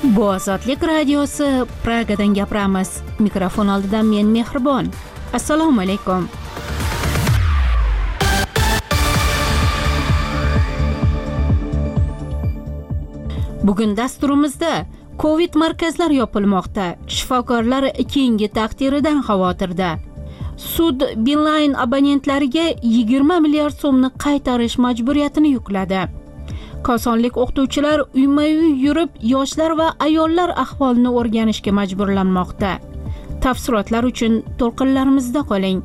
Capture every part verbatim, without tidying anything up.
Bu Ozodlik radiosi, Pragadan gapiramiz. Mikrofon oldidan men Mehribon. Assalomu alaykum. Bugun dasturimizda Covid markazlari yopilmoqda. Shifokorlar keyingi taqdiridan xavotirda. Sud Beeline abonentlariga yigirma milliard so'mni qaytarish majburiyatini yukladi. Kosonlik o'qituvchilar uyma-uy yurib, yoshlar va ayollar ahvolini o'rganishga majburlanmoqda. Tafsilotlar uchun to'lqinlarimizda qoling.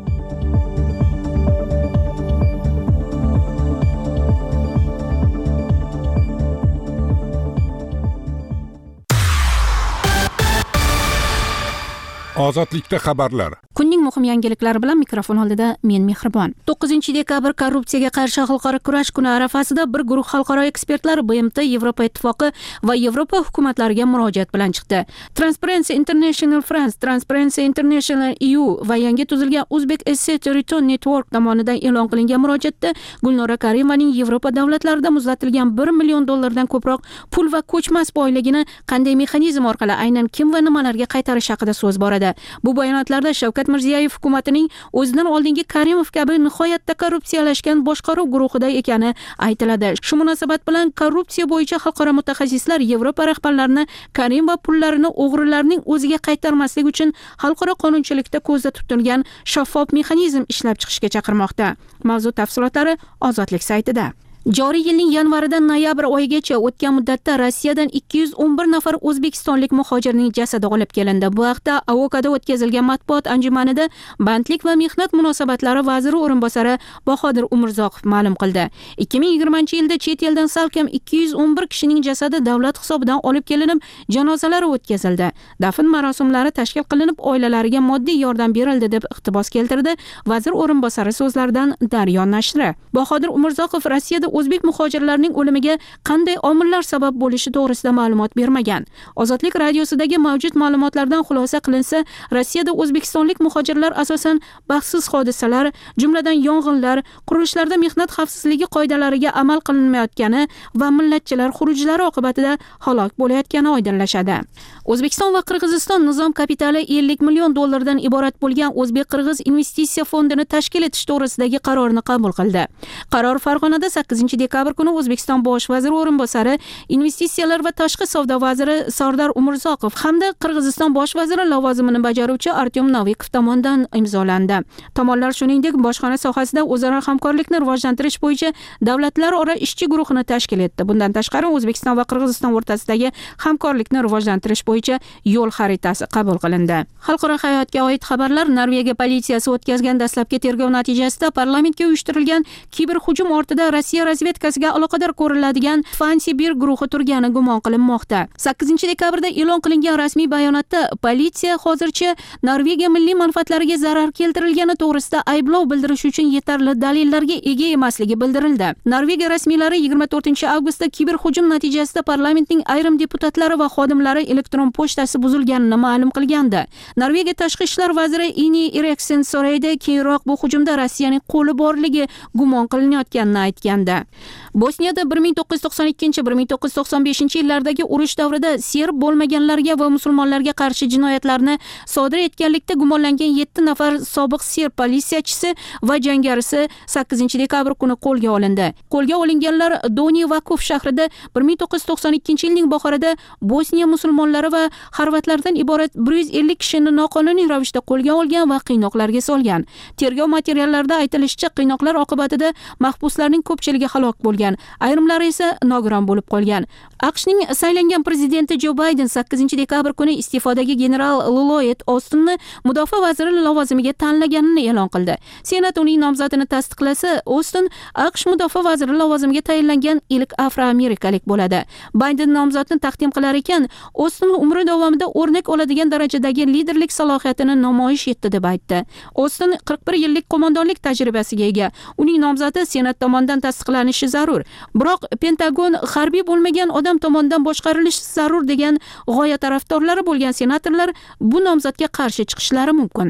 Ozodlikda xabarlar. Kunning muhim yangiliklari bilan mikrofon oldida men Mehribon. to'qqizinchi dekabr Korrupsiyaga qarshi xalqaro kurash kuni arafasida bir guruh xalqaro ekspertlar B M T, Yevropa Ittifoqi va Yevropa hukumatlariga murojaat bilan chiqdi. Transparency International France, Transparency International E U va yangi tuzilgan Uzbek Asset Return Network tomonidan e'lon qilingan murojaatda Gulnora Karimovaning Yevropa davlatlarida muzlatilgan bir million dollardan ko'proq pul va ko'chmas boyligini qanday mexanizm orqali aynan kim va nimalarga qaytarish haqida so'z boradi. Bu bayonotlarda Shavkat Mirziyoyev hukumatining o'zidan oldingi Karimov kabi nihoyatda korrupsiyalashgan boshqaruv guruhida ekani aytiladi. Shu munosabat bilan korrupsiya bo'yicha xalqaro mutaxassislar Yevropa rahbarlarini Karim va pullarini o'g'rilarning o'ziga qaytarmaslik uchun xalqaro qonunchilikda ko'zda tutilgan shaffof mexanizm ishlab chiqishga chaqirmoqda. Mavzu tafsilotlari Ozodlik saytida. Joriy yilning yanvaridan noyabr oyigacha o'tgan muddatda Rossiyadan ikki yuz o'n bir nafar o'zbekistonlik muhojirning jasadi olib kelindi. Bu haqda A O K'da o'tkazilgan matbuot anjumanida Bandlik va mehnat munosabatlari vaziri o'rinbosari Bahodir Umurzoqov ma'lum qildi. ikki ming yigirmanchi yilda chet eldan salkam ikki yuz o'n bir kishining jasadi davlat hisobidan olib kelinib, janozalari o'tkazildi. Dafn marosimlari tashkil qilinib, oilalariga moddiy yordam berildi deb iqtibos keltirdi vazir o'rinbosari so'zlaridan Daryo nashri. Bahodir Umurzoqov Rossiyada o'zbek muhojirlarining o'limiga qanday omillar sabab bo'lishi to'g'risida ma'lumot bermagan. Ozodlik radiosidagi mavjud ma'lumotlardan xulosa qilinsa, Rossiyada o'zbekistonlik muhojirlar asosan baxtsiz hodisalar, jumladan yong'inlar, qurilishlarda mehnat xavfsizligi qoidalariga amal qilinmayotgani va millatchilar xurujlari oqibatida halok bo'layotgani oydinlashadi. O'zbekiston va Qirg'iziston nizom kapitali ellik million dollardan iborat bo'lgan O'zbek-Qirg'iz investitsiya fondini tashkil etish to'g'risidagi qarorni qabul qildi. Qaror Farg'onada sakkizinchi dekabr kuni O'zbekiston bosh vaziri o'rinbosari, investitsiyalar va tashqi savdo vaziri Sardor Umurzoqov hamda Qirg'iziston bosh vaziri lavozimini bajaruvchi Artyom Novikov tomonidan imzolandi. Tomonlar shuningdek bojxona sohasida o'zaro hamkorlikni rivojlantirish bo'yicha davlatlararo ishchi guruhini tashkil etdi. Bundan tashqari O'zbekiston va Qirg'iziston o'rtasidagi hamkorlikni rivojlantirish bo'yicha yo'l xaritasi qabul qilindi. Xalqaro hayotga oid xabarlar. Norvegiya politsiyasi o'tkazgan dastlabki tergov natijasida parlamentga uyushtirilgan kiberhujum ortida Rossiya razvedkasiga aloqador ko'riladigan Fancy bir guruhi turgani gumon qilinmoqda. sakkizinchi dekabrda e'lon qilingan rasmiy bayonotda politsiya hozircha Norvegiya milliy manfaatlariga zarar keltirilgani to'g'risida ayblov bildirish uchun yetarli dalillarga ega emasligi bildirildi. Norvegiya rasmiylari yigirma to'rtinchi avgustda kiberhujum natijasida parlamentning ayrim deputatlari va xodimlari elektron pochtasi buzilganini ma'lum qilgandi. Norvegiya tashqi ishlar vaziri Ini Eriksen Soreide keyinroq bu hujumda Rossiyaning qo'li borligi gumon qilinayotganini aytgandi. Bosniyada bir ming to'qqiz yuz to'qson ikkinchi - bir ming to'qqiz yuz to'qson beshinchi yillardagi urush davrida serb bo'lmaganlarga va musulmonlarga qarshi jinoyatlarni sodir etganlikda gumonlangan yetti nafar sobiq serb politsiyachisi va jangarisi sakkizinchi dekabr kuni qo'lga olindi. Qo'lga olinganlar Doni Vakuf shahrida bir ming to'qqiz yuz to'qson ikkinchi yilning bahorida Bosniya musulmonlari va xorvatlardan iborat bir yuz ellik kishini noqonuniy ravishda qo'lga olgan va qiynoqlarga solgan. Tergov materiallarida aytilishicha, qiynoqlar oqibatida mahbuslarning ko'pchiligi halok bo'lgan, ayrimlari esa nogiron bo'lib qolgan. AQShning saylangan prezidenti Jo Bayden sakkizinchi dekabr kuni iste'fodagi general Lloyd Austinni mudofaa vaziri lavozimiga tanlaganini e'lon qildi. Senat uning nomzodini tasdiqlasa, Austin AQSh mudofaa vaziri lavozimiga tayinlangan ilk afroamerikalik bo'ladi. Bayden nomzodni taqdim qilar ekan, Austin umri davomida o'rnak oladigan darajadagi liderlik salohiyatini namoyish etdi deb aytdi. Austin qirq bir yillik qo'mondonlik tajribasiga ega. Uning nomzodi Senat tomonidan tasdiqlanishi zarur. Biroq Pentagon harbiy bo'lmagan odam tomonidan boshqarilishi zarur degan g'oya tarafdorlari bo'lgan senatorlar bu nomzodga qarshi chiqishlari mumkin.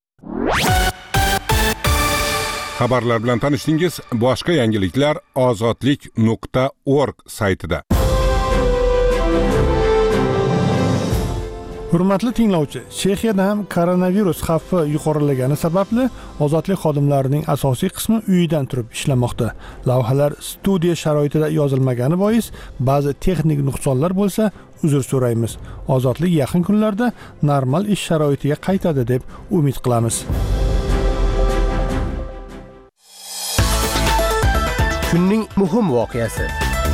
Xabarlar bilan tanishdingiz. Boshqa yangiliklar ozodlik nuqta org saytida. Hurmatli tinglovchi, Chexiyada ham koronavirus xavfi yuqorilagani sababli ozodlik xodimlarining asosiy qismi uyidan turib ishlamoqda. Lavhalar studiya sharoitida yozilmagani bois ba'zi texnik nuqsonlar bo'lsa, uzr so'raymiz. Ozodlik yaqin kunlarda normal ish sharoitiga qaytadi deb umid qilamiz. Kunning muhim voqeasi.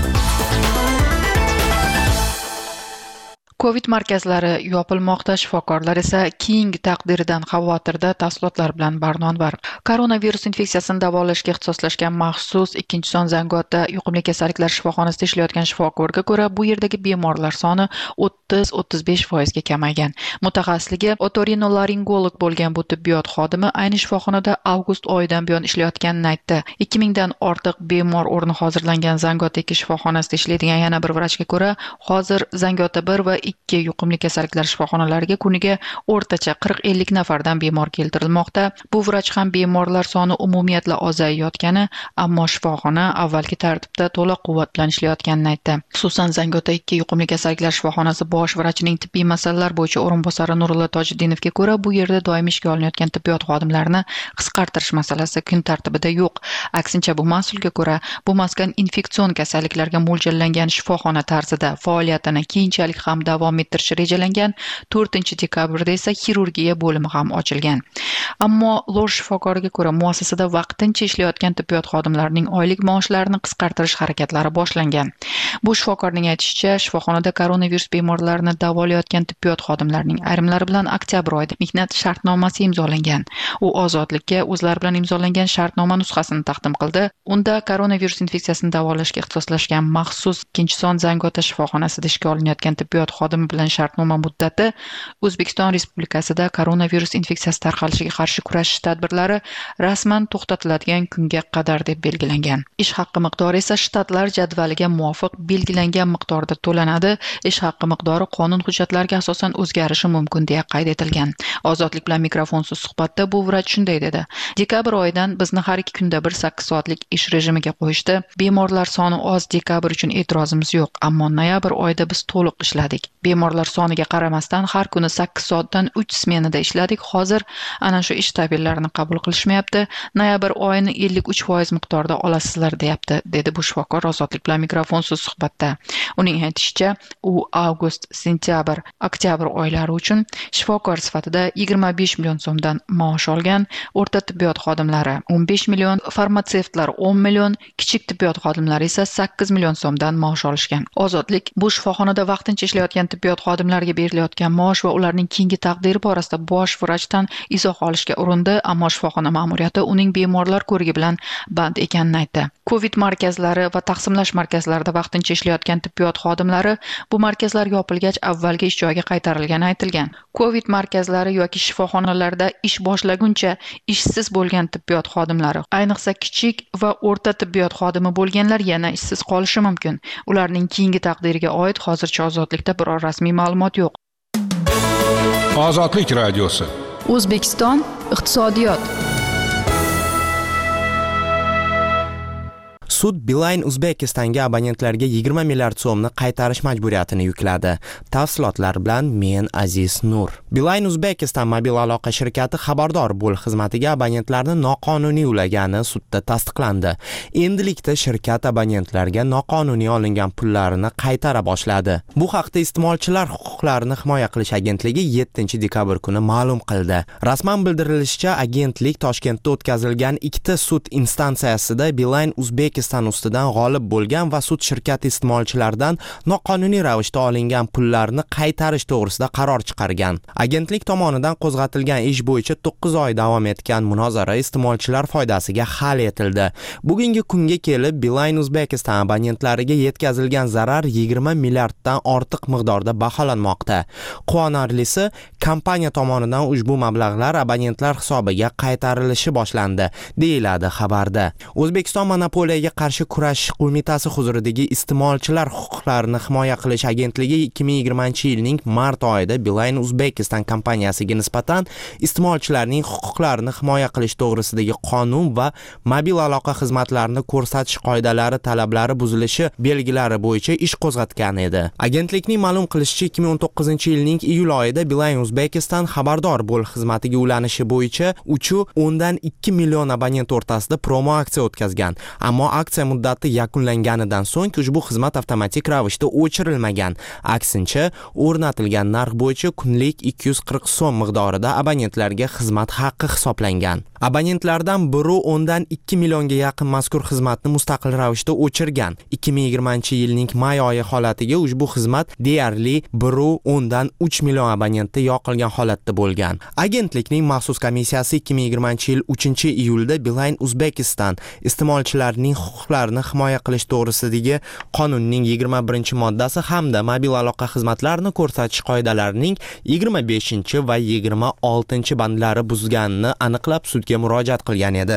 Covid markazlari yopilmoqda, shifokorlar esa keyingi taqdiridan xavotirda. Tafsilotlar bilan Barnonvar. Koronavirus infeksiyasini davolashga ixtisoslashgan maxsus ikkinchi son Zangiota yuqumli kasalliklar shifoxonasida ishlayotgan shifokorga ko'ra, bu yerdagi bemorlar soni o'ttiz o'ttiz besh foiz ga kamaygan. Mutaxassisligi otorinolaringolog bo'lgan bu tibbiyot xodimi ayni shifoxonada avgust oyidan buyon ishlayotganini aytdi. ikki mingdan ortiq bemor o'rni hozirlangan Zangiota ikki shifoxonasida ishlaydigan yana bir vrachga ko'ra, hozir Zangiota bir va ikki yuqumli kasalliklar shifoxonalariga kuniga o'rtacha qirq ellik nafardan bemor keltirilmoqda. Bu vrach ham bemorlar soni umumiyatla ozayayotgani, ammo shifoxona avvalgi tartibda to'liq quvvat bilan ishlayotganini aytdi. Xususan Zangiota ikki yuqumli kasalliklar shifoxonasi bosh vrachining tibbiy masalalar bo'yicha o'rinbosari Nurulla Tojiddinovga ko'ra, bu yerda doimiy ishga olinayotgan tibbiyot xodimlarini qisqartirish masalasi kun tartibida yo'q. Aksincha, bu mas'ulga ko'ra, bu maskan infeksion kasalliklarga mo'ljallangan shifoxona tarzida faoliyatini keyinchalik ham davom ettirish rejalangan. to'rtinchi dekabrda esa xirurgiya bo'limi ham ochilgan. Ammo Lor shifokoriga ko'ra, muassasada vaqtincha ishlayotgan tibbiyot xodimlarining oylik maoshlarini qisqartirish harakatlari boshlangan. Bu shifokorning aytishicha, shifoxonada koronavirus bemorlarini davolayotgan tibbiyot xodimlarining ayrimlari bilan oktyabr oyida mehnat shartnomasi imzolangan. U ozodlikka o'zlari bilan imzolangan shartnoma nusxasini taqdim qildi. Unda koronavirus infeksiyasini davolashga ixtisoslashgan maxsus ikkinchi son Zangiota shifoxonasida ishga olinayotgan tibbiyot xodimi bilan shartnoma muddati O'zbekiston Respublikasida koronavirus infeksiyasi tarqalishiga qarshi kurashish tadbirlari rasman to'xtatiladigan kunga qadar deb belgilangan. Ish haqqi miqdori esa shtatlar jadvaliga muvofiq belgilangan miqdorda to'lanadi. Ish haqqi miqdori qonun hujjatlariga asosan o'zgarishi mumkin deya qayd etilgan. Ozodlik bilan mikrofonsiz suhbatda bu vrach shunday dedi. Dekabr oyidan bizni har ikki kunda bir sakkiz soatlik ish rejimiga qo'yishdi. Bemorlar soni oz, dekabr uchun e'tirozimiz yo'q, ammo noyabr oyida biz to'liq ishladik. Bemorlar soniga qaramasdan har kuni sakkiz soatdan uch smenada ishladik. Hozir ana shu ish tabirlarini qabul qilishmayapti. Noyabr oyini ellik uch foiz miqdorda olasizlar deyapti, dedi bu shifokor Ozodlik bilan mikrofonsiz suhbatda. Uning aytishicha, u avgust, sentyabr, oktyabr oylari uchun shifokor sifatida yigirma besh million so'mdan maosh olgan. O'rta tibbiyot xodimlari o'n besh million, farmatsevtlar o'n million, kichik tibbiyot xodimlari esa sakkiz million so'mdan maosh olishgan. Ozodlik bu shifoxonada vaqtincha ishlayotgan tibbiyot xodimlariga berilayotgan maosh va ularning keyingi taqdiri borasida bosh vrachdan izoh olishga urindi, ammo shifoxona ma'muriyati uning bemorlar ko'rigi bilan band ekanini aytdi. Covid markazlari va taqsimlash markazlarida vaqtincha ishlayotgan tibbiyot xodimlari bu markazlar yopilgach avvalgi ish joyiga qaytarilgani aytilgan. Covid markazlari yoki shifoxonalarda ish boshlaguncha ishsiz bo'lgan tibbiyot xodimlari, ayniqsa kichik va o'rta tibbiyot xodimi bo'lganlar yana ishsiz qolishi mumkin. Ularning keyingi taqdiriga oid hozircha ozodlikda biror rasmiy ma'lumot yo'q. Ozodlik radiosi. O'zbekiston iqtisodiyot. Sud Beeline Uzbekistonga abonentlarga yigirma milliard so'mni qaytarish majburiyatini yukladi. Tafsilotlar bilan men Aziz Nur. Beeline Uzbekiston mobil aloqa shirkati xabardor bo'l xizmatiga abonentlarni noqonuniy ulagani sudda tasdiqlandi. Endilikda shirkat abonentlarga noqonuniy olingan pullarini qaytara boshladi. Bu haqda iste'molchilar huquqlarini himoya qilish agentligi yettinchi dekabr kuni ma'lum qildi. Rasman bildirilishicha, agentlik Toshkentda o'tkazilgan ikkita sud instansiyasida Beeline Uzbekiston ustidan g'olib bo'lgan va sud shirkati iste'molchilardan noqonuniy ravishda olingan pullarni qaytarish to'g'risida qaror chiqargan. Agentlik tomonidan qo'zg'atilgan ish bo'yicha to'qqiz oy davom etgan munozara iste'molchilar foydasiga hal etildi. Bugungi kunga kelib Beeline Uzbekiston abonentlariga yetkazilgan zarar yigirma milliarddan ortiq miqdorda baholanmoqda. Quvonarlisi, kompaniya tomonidan ushbu mablag'lar abonentlar hisobiga qaytarilishi boshlandi, deyiladi xabarda. O'zbekiston monopoliyaga qarshi kurash qo'mitasi huzuridagi iste'molchilar huquqlarini himoya qilish agentligi ikki ming yigirmanchi yilning mart oyida Beeline Uzbekistan kompaniyasiga nisbatan iste'molchilarning huquqlarini himoya qilish to'g'risidagi qonun va mobil aloqa xizmatlarini ko'rsatish qoidalari talablari buzilishi belgilari bo'yicha ish qo'zg'atgan edi. Agentlikning ma'lum qilishicha ikki ming o'n to'qqizinchi yilning iyul oyida Beeline Uzbekistan xabardor bo'l xizmatiga ulanishi bo'yicha uch o'ndan ikki million abonent o'rtasida promo aksiya o'tkazgan. Ammo aksiya muddati yakunlanganidan so'ng ushbu xizmat avtomatik ravishda o'chirilmagan. Aksincha, o'rnatilgan narx bo'yicha kunlik ikki yuz qirq so'm miqdorida abonentlarga xizmat haqqi hisoblangan. Abonentlardan biri o'ndan ikki millionga yaqin mazkur xizmatni mustaqil ravishda o'chirgan. ikki ming yigirmanchi yilning may oyi holatiga ushbu xizmat deyarli bir o'ndan uch million abonentda yoqilgan holatda bo'lgan. Agentlikning maxsus komissiyasi ikki ming yigirmanchi yil uchinchi iyulda Beeline Uzbekistan iste'molchilarning huquqlarini himoya qilish to'g'risidagi qonunning yigirma birinchi moddasi hamda mobil aloqa xizmatlarini ko'rsatish qoidalarining yigirma beshinchi va yigirma oltinchi bandlari buzganini aniqlab sudga murojaat qilgan edi.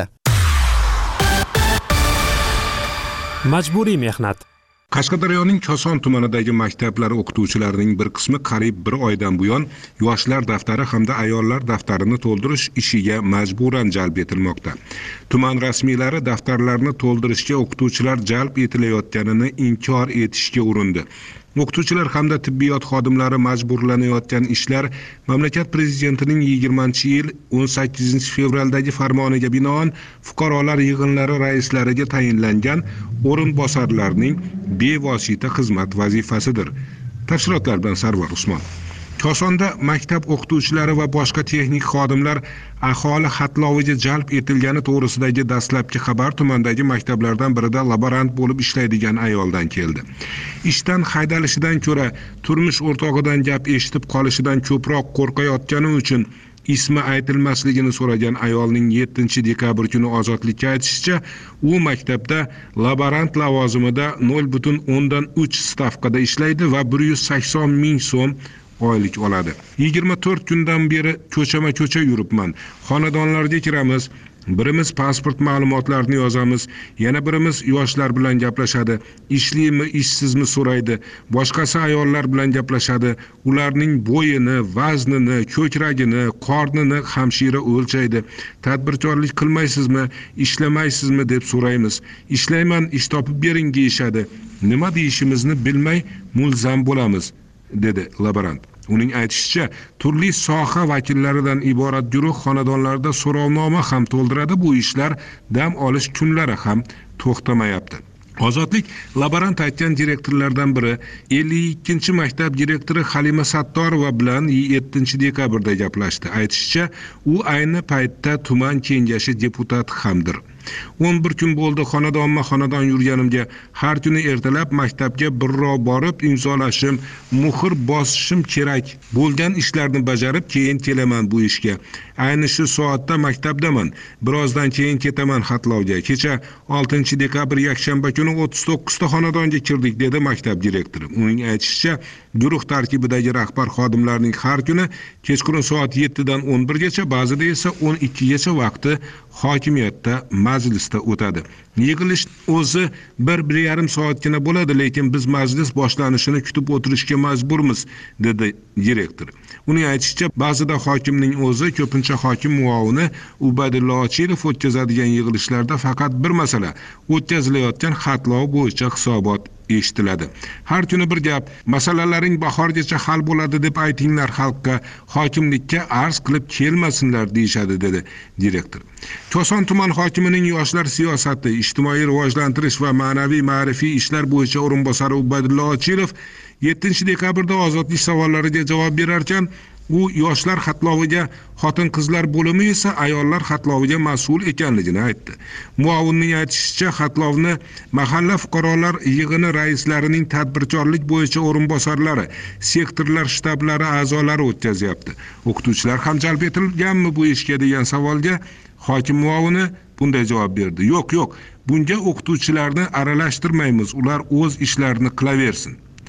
Majburiy mehnat. Qashqadaryoning Koson tumanidagi maktablar o'qituvchilarining bir qismi qariyb bir oydan buyon yoshlar daftari hamda ayollar daftarini to'ldirish ishiga majburan jalb etilmoqda. Tuman rasmiylari daftarlarni to'ldirishga o'qituvchilar jalb etilayotganini inkor etishga urindi. O'qituvchilar hamda tibbiyot xodimlari majburlanayotgan ishlar mamlakat prezidentining yigirmanchi yil o'n sakkizinchi fevraldagi farmoniga binoan fuqarolar yig'inlari raislariga tayinlangan o'rinbosarlarning bevosita xizmat vazifasidir. Tafsilotlar bilan Sarvar Usmon. Kosonda maktab o'qituvchilari va boshqa texnik xodimlar aholi xatloviga jalb etilgani to'g'risidagi dastlabki xabar tumandagi maktablardan birida laborant bo'lib ishlaydigan ayoldan keldi. Ishdan haydalishidan ko'ra turmush o'rtog'idan gap eshitib qolishidan ko'proq qo'rqayotgani uchun ismi aytilmasligini so'ragan ayolning yettinchi dekabr kuni ozodlikka aytishicha, u maktabda laborant lavozimida nol butun o'ndan uch stavkada ishlaydi va bir yuz sakson ming so'm oylik oladi. yigirma to'rt kundan beri ko'chama-ko'cha yuribman. Xonadonlarga kiramiz. Birimiz pasport ma'lumotlarini yozamiz, yana birimiz yoshlar bilan gaplashadi, ishlimi, ishsizmi so'raydi, boshqasi ayollar bilan gaplashadi, ularning bo'yini, vaznini, ko'kragini, qornini hamshira o'lchaydi. Tadbirkorlik qilmaysizmi, ishlamaysizmi deb so'raymiz. Ishlayman, ish topib bering deyishadi. Nima deyishimizni bilmay mulzam bo'lamiz, dedi laborant. Uning aytishicha, turli soha vakillaridan iborat guruh xonadonlarda so'rovnoma ham to'ldiradi. Bu ishlar dam olish kunlari ham to'xtamayapti. Ozodlik laborant aytgan direktorlardan biri ellik ikkinchi maktab direktori Halima Sattorova bilan yettinchi dekabrda gaplashdi. Aytishicha, u ayni paytda tuman kengashi deputati hamdir. o'n bir kun bo'ldi xonadonma-xonadon yurganimga. Har kuni ertalab maktabga birrov borib imzolashim, muhr bosishim kerak. Bo'lgan ishlarni bajarib keyin kelaman bu ishga. Ayni shu soatda maktabdaman. Birozdan keyin ketaman xatlovga. Kecha oltinchi dekabr yakshanba kuni o'ttiz to'qqiz ta xonadonga kirdik, dedi maktab direktori. Uning aytishicha, guruh tarkibidagi rahbar xodimlarning har kuni kechqurun soat yettidan o'n birgacha, ba'zida esa o'n ikkigacha vaqti hokimiyatda majlisda o'tadi. Yig'ilish o'zi bir bir yarim soatgina bo'ladi, lekin biz majlis boshlanishini kutib o'tirishga majburmiz, dedi direktor. Uning aytishicha, ba'zida hokimning o'zi, ko'pincha hokim muovini Ubaydullo Ochilov o'tkazadigan yig'ilishlarda faqat bir masala, o'tkazilayotgan xatlov bo'yicha hisobot eshitiladi. Har kuni bir gap, masalalaring bahorgacha hal bo'ladi deb aytinglar xalqqa, hokimlikka arz qilib kelmasinlar deyshadi, dedi direktor. Koson tuman hokimining yoshlar siyosati, ijtimoiy rivojlantirish va ma'naviy ma'rifiy ishlar bo'yicha o'rinbosari Ubaydullo Ochilov yettinchi dekabrda ozodlik savollariga javob berar ekan, u yoshlar xatloviga, xotin-qizlar bo'limi esa ayollar xatloviga mas'ul ekanligini aytdi. Muovinning aytishicha, xatlovni mahalla fuqarolar yig'ini raislarining tadbirkorlik bo'yicha o'rinbosarlari, sektorlar shtablari a'zolari o'tkazyapti. O'qituvchilar ham jalb etilganmi bu ishga degan savolga hokim muovini bunday javob berdi. Yo'q, yo'q, bunga o'qituvchilarni aralashtirmaymiz, ular o'z ishlarini qilaversin.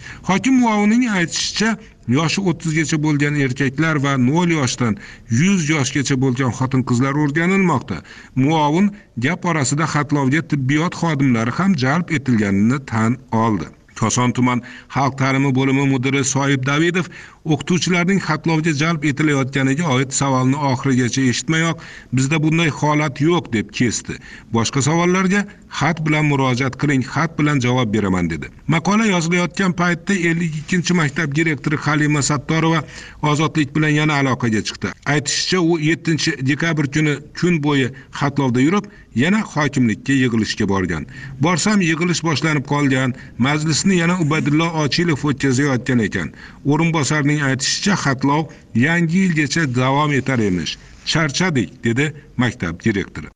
Hokim muovinining aytishicha, yoshi o'ttizgacha bo'lgan erkaklar va nol yoshdan yuz yoshgacha bo'lgan xotin-qizlar o'rganilmoqda. Muovin gap orasida xatlovga tibbiyot xodimlari ham jalb etilganini tan oldi. Koson tuman xalq ta'limi bo'limi mudiri Soyib Davidov o'qituvchilarning xatlovga jalb etilayotganiga oid savolni oxirigacha eshitmayoq, bizda bunday holat yo'q deb kesdi. Boshqa savollarga xat bilan murojaat qiling, xat bilan javob beraman dedi. Maqola yozilayotgan paytda ellik ikkinchi maktab direktori Halima Sattorova Ozodlik bilan yana aloqaga chiqdi. Aytishicha, u yettinchi dekabr kuni kun bo'yi xatlovda yurib, yana hokimlikka yig'ilishga borgan. Borsam yig'ilish boshlanib qolgan, majlisni yana Ubaydullo Ochilov o'tkazayotgan ekan. O'rinbosarning aytishicha, xatlov yangi yilgacha davom etar emish. Charchadik, dedi maktab direktori.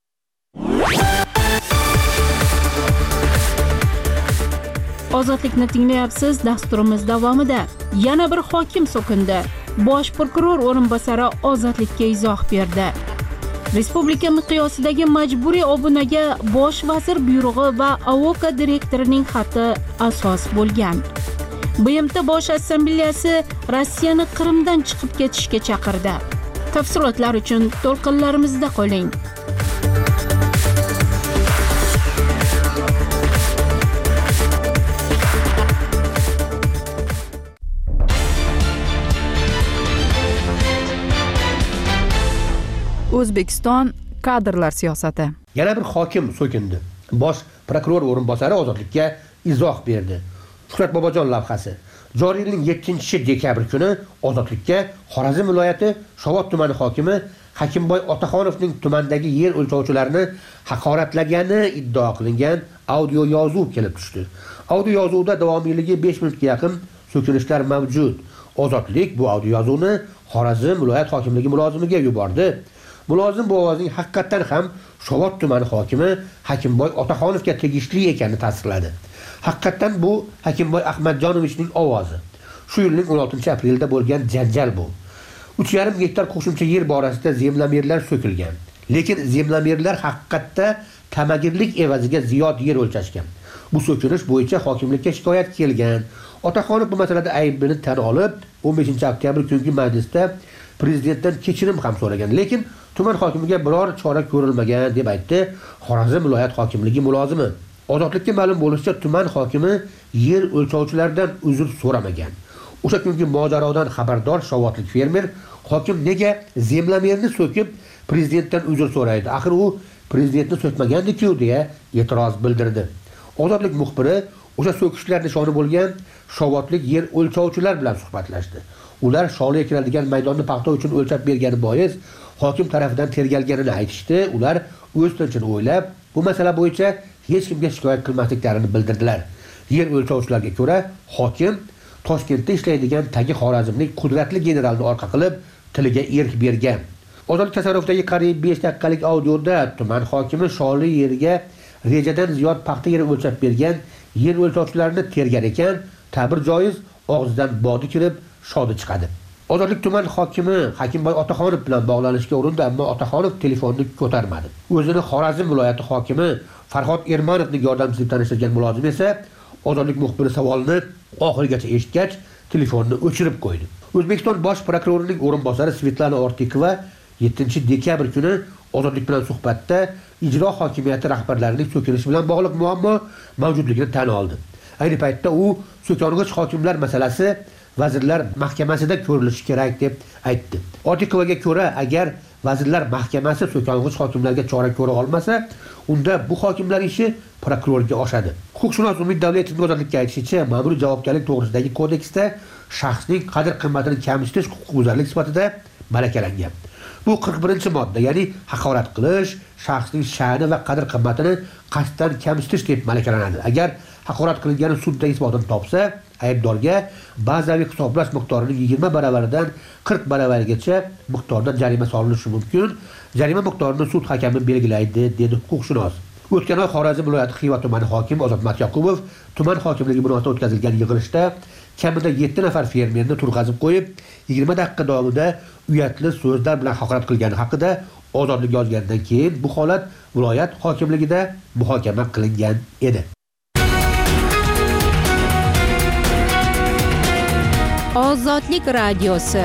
Ozodlikni tinglayapsiz. Dasturimiz davomida yana bir hokim so'kindi. Bosh prokuror o'rinbosari Ozodlikka izoh berdi. Respublika miqyosidagi majburiy obunaga bosh vazir buyrug'i va A O K direktorining xati asos bo'lgan. B M T bosh assambleyasi Rossiyani Qrimdan chiqib ketishga chaqirdi. Tafsilotlar uchun to'lqinlarimizda qoling. O'zbekiston kadrlar siyosati. Yana bir hokim so'kindi. Bosh prokuror o'rinbosari Ozodlikka izoh berdi. Shuhrat Bobojon lavhasi. Joriy yilning yettinchi dekabr kuni Ozodlikka Xorazm viloyati Shovot tumani hokimi Hakimboy Otaxonovning tumandagi yer o'lchovchilarini haqoratlagani iddao qilingan audio yozuv kelib tushdi. Audio yozuvda davomiyligi besh minutga yaqin so'kinishlar mavjud. Ozodlik bu audio yozuvni Xorazm viloyat hokimligi mulozimiga yubordi. Mulozim bu ovozning haqiqatan ham Shovot tumani hokimi Hakimboy Otaxonovga tegishli ekanini tasdiqladi. Haqiqatan bu Hakimboy Ahmadjonovichning ovozi. Shu yilning o'n oltinchi aprelda bo'lgan janjal bu. uch yarim gektar qo'shimcha yer borasida zemlamerlar so'kilgan. Lekin zemlamerlar haqiqatda tamagirlik evaziga ziyod yer o'lchashgan. Bu so'kilish bo'yicha hokimlikka shikoyat kelgan. Otaxonov bu masalada aybini tan olib, o'n beshinchi oktyabr kungi majlisda prezidentdan kechirim ham so'ragan. Lekin tuman hokimiga biror chora ko'rilmagan deb aytdi Xorazm viloyat hokimligi mulozimi. Ozodlikka ma'lum bo'lishicha, tuman hokimi yer o'lchovchilardan uzr so'ramagan. O'sha kungi mojarodan xabardor shovotlik fermer hokim nega zemlamerni so'kib prezidentdan uzr so'raydi? Axir u prezidentni so'kmagandi-ku deya e'tiroz bildirdi. Ozodlik muxbiri o'sha so'kishlar nishoni bo'lgan shovotlik yer o'lchovchilar bilan suhbatlashdi. Ular Sholiga kiradigan maydonni paxta uchun o'lchab bergani bois hokim tarafidan tergalganini aytishdi. Ular o'z tinchini o'ylab, bu masala bo'yicha hech kimga shikoyat qilmasliklarini bildirdilar. Yer o'lchovchilarga ko'ra, hokim Toshkentda ishlaydigan tagi Xorazmlik qudratli generalni orqa qilib tiliga erk bergan. Ozodlik tasarrufidagi qariyb besh daqiqalik audioda tuman hokimi Sholi yeriga rejadan ziyod paxta yeri o'lchab bergan yer o'lchovchilarini tergar ekan, ta'bir joiz, og'zidan bodi kirib shodi chiqadi. Ozodlik tuman hokimi Hakimboy Otaxonov bilan bog'lanishga urindi, ammo Otaxonov telefonni ko'tarmadi. O'zini Xorazm viloyati hokimi Farhod Ermanovning yordamchisiga tanishtirgan mulozim esa Ozodlik muxbiri savolni oxirigacha eshitgach, telefonni o'chirib qo'ydi. O'zbekiston bosh prokurorining o'rinbosari Svetlana Ortikova yettinchi dekabr kuni Ozodlik bilan suhbatda ijro hokimiyati rahbarlarining so'kilishi bilan bog'liq muammo mavjudligini tan oldi. Ayni paytda u so'kong'ich hokimlar masalasi vazirlar mahkamasida ko'rilishi kerak deb aytdi. Ortikovaga ko'ra, agar vazirlar mahkamasi so'kong'ich hokimlarga chora ko'ra olmasa, unda bu hokimlar ishi prokurorga oshadi. Huquqshunos Umid Davletovning Ozodlikka aytishicha, ma'muriy javobgarlik to'g'risidagi kodeksda shaxsning qadr-qimmatini kamsitish huquqbuzarlik sifatida malakalangan. Bu qirq birinchi modda, ya'ni haqorat qilish, shaxsning sha'ni va qadr-qimmatini qasddan kamsitish deb malakalanadi. Agar haqorat qilingani sudda isbotini topsa, aybdorga bazaviy hisoblash miqdorining yigirma baravaridan qirq baravarigacha miqdorda jarima solinishi mumkin. Jarima miqdorini sud hakami belgilaydi, dedi huquqshunos. O'tgan oy Xorazm viloyati Xiva tumani hokimi Ozod Matyaqubov tuman hokimligi binosida o'tkazilgan yig'ilishda kamida yetti nafar fermerni turg'azib qo'yib, yigirma daqiqa davomida uyatli so'zlar bilan haqorat qilgani haqida Ozodlik yozgandan keyin bu holat viloyat hokimligida muhokama qilingan edi. Ozodlik radiosi.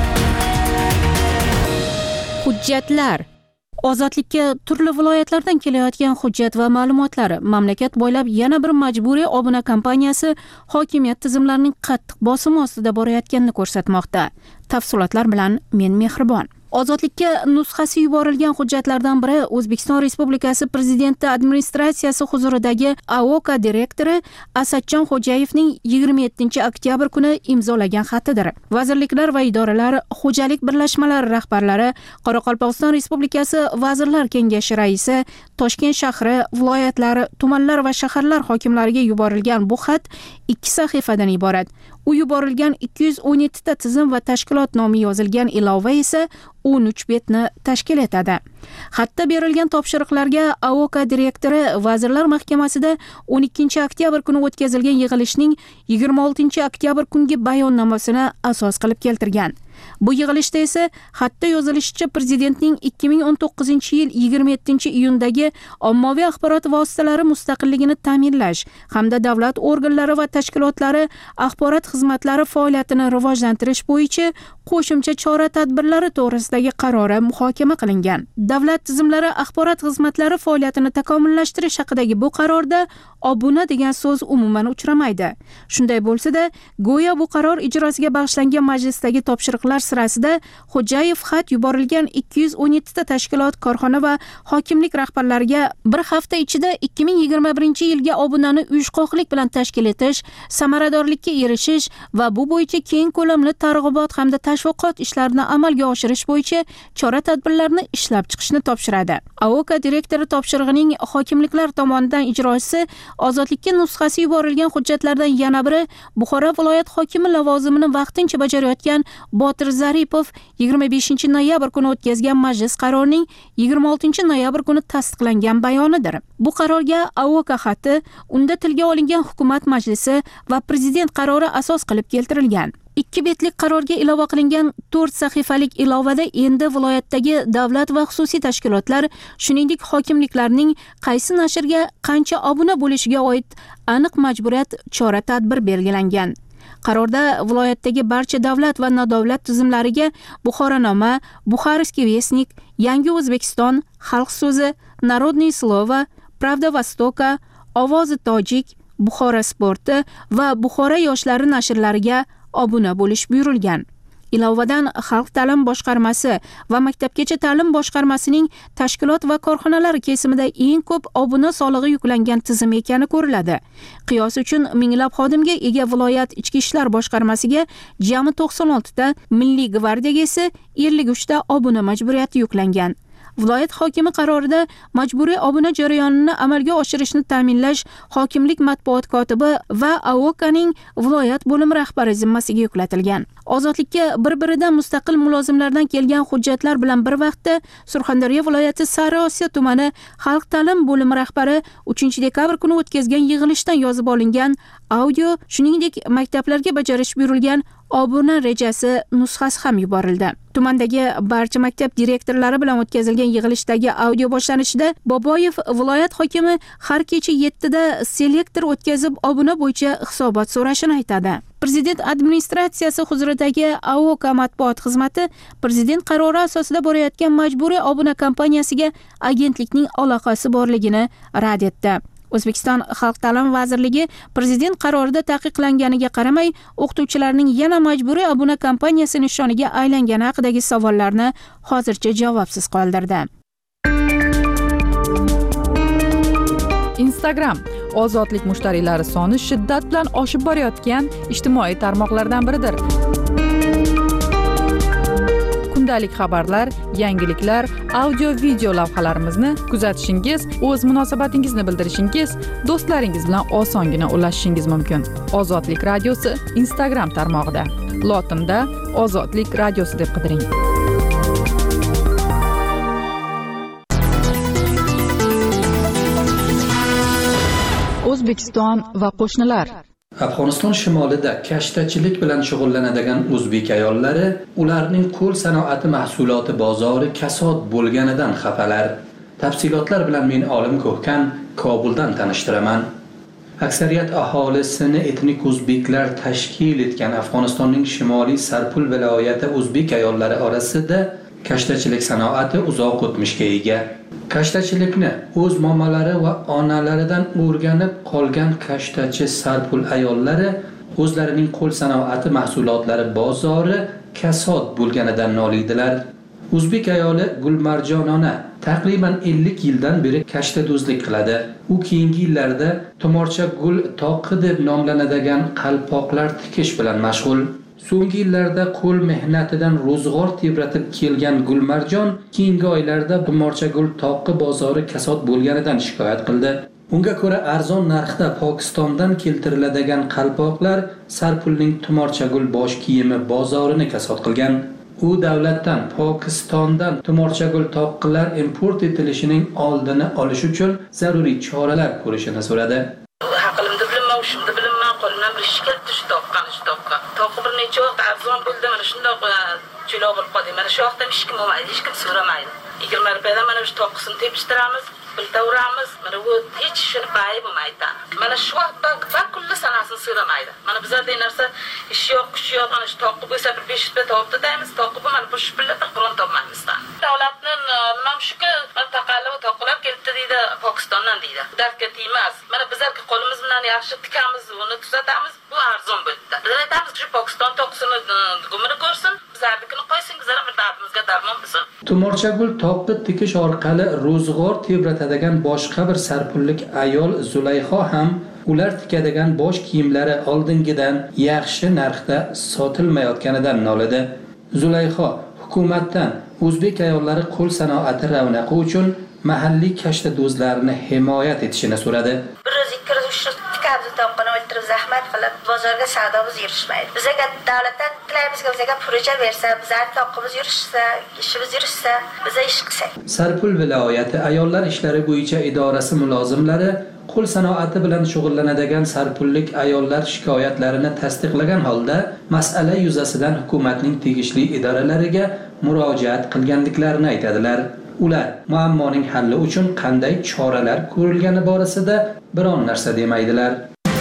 Hujjatlar. Ozodlikka turli viloyatlardan kelayotgan hujjat va ma'lumotlar mamlakat bo'ylab yana bir majburiy obuna kampaniyasi hokimiyat tizimlarining qattiq bosimi ostida borayotganini ko'rsatmoqda. Tafsilotlar bilan men Mehribon. Ozodlikka nusxasi yuborilgan hujjatlardan biri O'zbekiston Respublikasi Prezidenti administratsiyasi huzuridagi A O K direktori Asadjon Xo'jayevning yigirma yettinchi oktyabr kuni imzolagan xatidir. Vazirliklar va idoralar, xo'jalik birlashmalari rahbarlari, Qoraqalpog'iston Respublikasi Vazirlar Kengashi raisi, Toshkent shahri, viloyatlar, tumanlar va shaharlar hokimlariga yuborilgan bu xat ikki sahifadan iborat. U yuborilgan ikki yuz o'n yetti ta tizim va tashkilot nomi yozilgan ilova esa o'n uch betni tashkil etadi. Xatda berilgan topshiriqlarga A O K direktori Vazirlar Mahkamasida o'n ikkinchi oktyabr kuni o'tkazilgan yig'ilishning yigirma oltinchi oktyabr kungi bayonnomasini asos qilib keltirgan. Bu yig'ilishda esa xatda yozilishicha Prezidentning ikki ming o'n to'qqizinchi yil yigirma yettinchi iyundagi ommaviy axborot vositalari mustaqilligini ta'minlash hamda davlat organlari va tashkilotlari axborot xizmatlari faoliyatini rivojlantirish bo'yicha qo'shimcha chora-tadbirlari to'g'risidagi qarori muhokama qilingan. Davlat tizimlari axborot xizmatlari faoliyatini takomillashtirish haqidagi bu qarorda obuna degan so'z umuman uchramaydi. Shunday bo'lsa-da, go'yo bu qaror ijrosiga bag'ishlangan majlisdagi topshiriqlar sirasida Xo'jayev xat yuborilgan ikki yuz o'n yetti ta tashkilot, korxona va hokimlik rahbarlariga bir hafta ichida ikki ming yigirma birinchi yilga obunani uyushqoqlik bilan tashkil etish, samaradorlikka erishish va bu bo'yicha keng ko'lamli targ'ibot hamda tashviqot ishlarini amalga oshirish bo'yicha chora-tadbirlarni ishlab chiqishni topshiradi. A O K direktori topshirig'ining hokimliklar tomonidan ijrosi ozodlikka nusxasi yuborilgan hujjatlardan yana biri Buxoro viloyat hokimi lavozimini vaqtincha bajarayotgan Botir Zaripov yigirma beshinchi noyabr kuni o'tkazgan majlis qarorining yigirma oltinchi noyabr kuni tasdiqlangan bayonidir. Bu qarorga A O K xati, unda tilga olingan hukumat majlisi va prezident qarori asos qilib keltirilgan. Ikki betlik qarorga ilova qilingan to'rt sahifalik ilovada endi viloyatdagi davlat va xususiy tashkilotlar, shuningdek hokimliklarning qaysi nashrga qancha obuna bo'lishiga oid aniq majburiyat chora-tadbir belgilangan. Qarorda viloyatdagi barcha davlat va nodavlat tizimlariga Buxoronoma, Buxarskiy Vestnik, Yangi O'zbekiston, Xalq so'zi, Narodniy slovo, Pravda Vostoka, Ovozi tojik, Buxoro sporti va Buxoro yoshlari nashrlariga obuna bo'lish buyurilgan. Ilovadan Xalq ta'lim boshqarmasi va Maktabgacha ta'lim boshqarmasining tashkilot va korxonalar kesimida eng ko'p obuna solig'i yuklangan tizim ekani ko'riladi. Qiyos uchun minglab xodimga ega viloyat ichki ishlar boshqarmasiga jami to'qson olti ta, Milliy gvardiyaga esa ellik uch ta obuna majburiyati yuklangan. Viloyat hokimi qarorida majburiy obuna jarayonini amalga oshirishni ta'minlash hokimlik matbuot kotibi va A O K'ning viloyat bo'limi rahbari zimmasiga yuklatilgan. Ozodlikka bir-biridan mustaqil mulozimlardan kelgan hujjatlar bilan bir vaqtda Surxondaryo viloyati Sariosiyo tumani xalq ta'lim bo'limi rahbari uchinchi dekabr kuni o'tkazgan yig'ilishdan yozib olingan audio, shuningdek maktablarga bajarish buyurilgan obuna rejasi nusxasi ham yuborildi. Tumandagi barcha maktab direktorlari bilan o'tkazilgan yig'ilishdagi audio boshlanishida Boboyev viloyat hokimi har kecha yettida selektor o'tkazib obuna bo'yicha hisobot so'rashini aytadi. Prezident administratsiyasi huzuridagi A O K matbuot xizmati prezident qarori asosida borayotgan majburiy obuna kampaniyasiga agentlikning aloqasi borligini rad etdi. O'zbekiston Xalq ta'lim vazirligi prezident qarorida taqiqlanganiga qaramay, o'qituvchilarning yana majburiy obuna kampaniyasi nishoniga aylangani haqidagi savollarni hozircha javobsiz qoldirdi. Instagram ozodlik mushtariylari soni shiddat bilan oshib borayotgan ijtimoiy tarmoqlardan biridir. Kundalik xabarlar, yangiliklar, audio-video lavhalarimizni kuzatishingiz, o'z munosabatingizni bildirishingiz, do'stlaringiz bilan osongina ulashishingiz mumkin. Ozodlik radiosi Instagram tarmog'ida. Lotinda Ozodlik radiosi deb qidiring. O'zbekiston va qo'shnilar. Afg'oniston shimolida kashtachilik bilan shug'ullanadigan o'zbek ayollari ularning qo'l sanoati mahsuloti bozori kasod bo'lganidan xafalar. Tafsilotlar bilan men Olim Ko'hkan Kobuldan tanishtiraman. aksariyat aholisini etnik o'zbeklar tashkil etgan Afg'onistonning shimoliy Sarpul viloyati o'zbek ayollari orasida kashtachilik sanoati uzoq o'tmishga ega. Kashtachilikni o'z momalari va onalaridan o'rganib qolgan kashtachi Sarpul ayollari o'zlarining qo'l sanoati mahsulotlari bozori kasod bo'lganidan noliydilar. O'zbek ayoli Gulmarjonona taqriban ellik yildan beri kashtadozlik qiladi. U keyingi yillarda Tomorcha gul toqi deb nomlanadigan qalpoqlar tikish bilan mashg'ul. So'nggi yillarda qo'l mehnatidan ro'zg'or tebratib kelgan Gulmarjon keyingi oylarda Tomorcha gul toqi bozori kasod bo'lganidan shikoyat qildi. Unga ko'ra arzon narxda Pokistondan keltiriladigan qalpoqlar Sarpulning Tomorcha gul bosh kiyimi bozorini kasod qilgan. U davlatdan Pokistondan Tomorcha gul toqilar import etilishining oldini olish uchun zaruriy choralar ko'rishini so'radi. Haqimda bilmayman, bilmayman, qo'limdan bir ish keldi shu toqqan, shu toqqa. Toqi bir necha vaqt arzon bo'ldi, mana shundoq cho'loq bo'lib qoldi. Mana shu vaqtda hech kim olmaydi, hech kim so'ramaydi. yigirma rupiyadan mana shu toqqisini tepishtiramiz, biltavramiz. Mana bu hech shuni pay bo'lmaydi. Mana shu vaqtda va kulli sanasini so'ramaydi. Mana bizlarda narsa ish yo'q, kuch yo'q, mana shu toqqi bo'lsa bir besh rupiya topib deymiz, toqqi bo'lmadi, bu shpilla bir quron topmaymiz. Davlatning nima shuki taqalib toqilab keldi deydi, Pokistondan deydi. Dardga tegmas. Mana bizlarga qo'limiz bilan yaxshi tikamiz, uni tuzatamiz, bu arzon bo'ldi. Biz aytamiz, shu Pokiston toqisini gumini ko'rsin, bizlarnikini qo'ysin, bizlar bir dardimizga darmon bo'lsin. Tomorcha gul toqi tikish orqali ro'zg'or tebratadigan boshqa bir sarpullik ayol Zulayxo ham ular tikadigan bosh kiyimlari oldingidan yaxshi narxda sotilmayotganidan nolidi. Zulayxo hukumatdan o'zbek ayollari qo'l sanoati ravnaqi uchun mahalliy kashtadozlarni himoyat etishini so'radi. Zahmat qilib bozorga savdomiz yurishmaydi. Bizga davlatdan tilaymiz, bizga proje bersa, bizlar toqimiz yurishsa, ishimiz yurishsa, biz ish qilsak. Sarpul viloyati ayollar ishlari bo'yicha idorasi mulozimlari qo'l sanoati bilan shug'ullanadigan sarpullik ayollar shikoyatlarini tasdiqlagan holda masala yuzasidan hukumatning tegishli idoralariga murojaat qilganliklarini aytadilar. Ular muammoning halli uchun qanday choralar ko'rilgani borasida biron narsa demaydilar.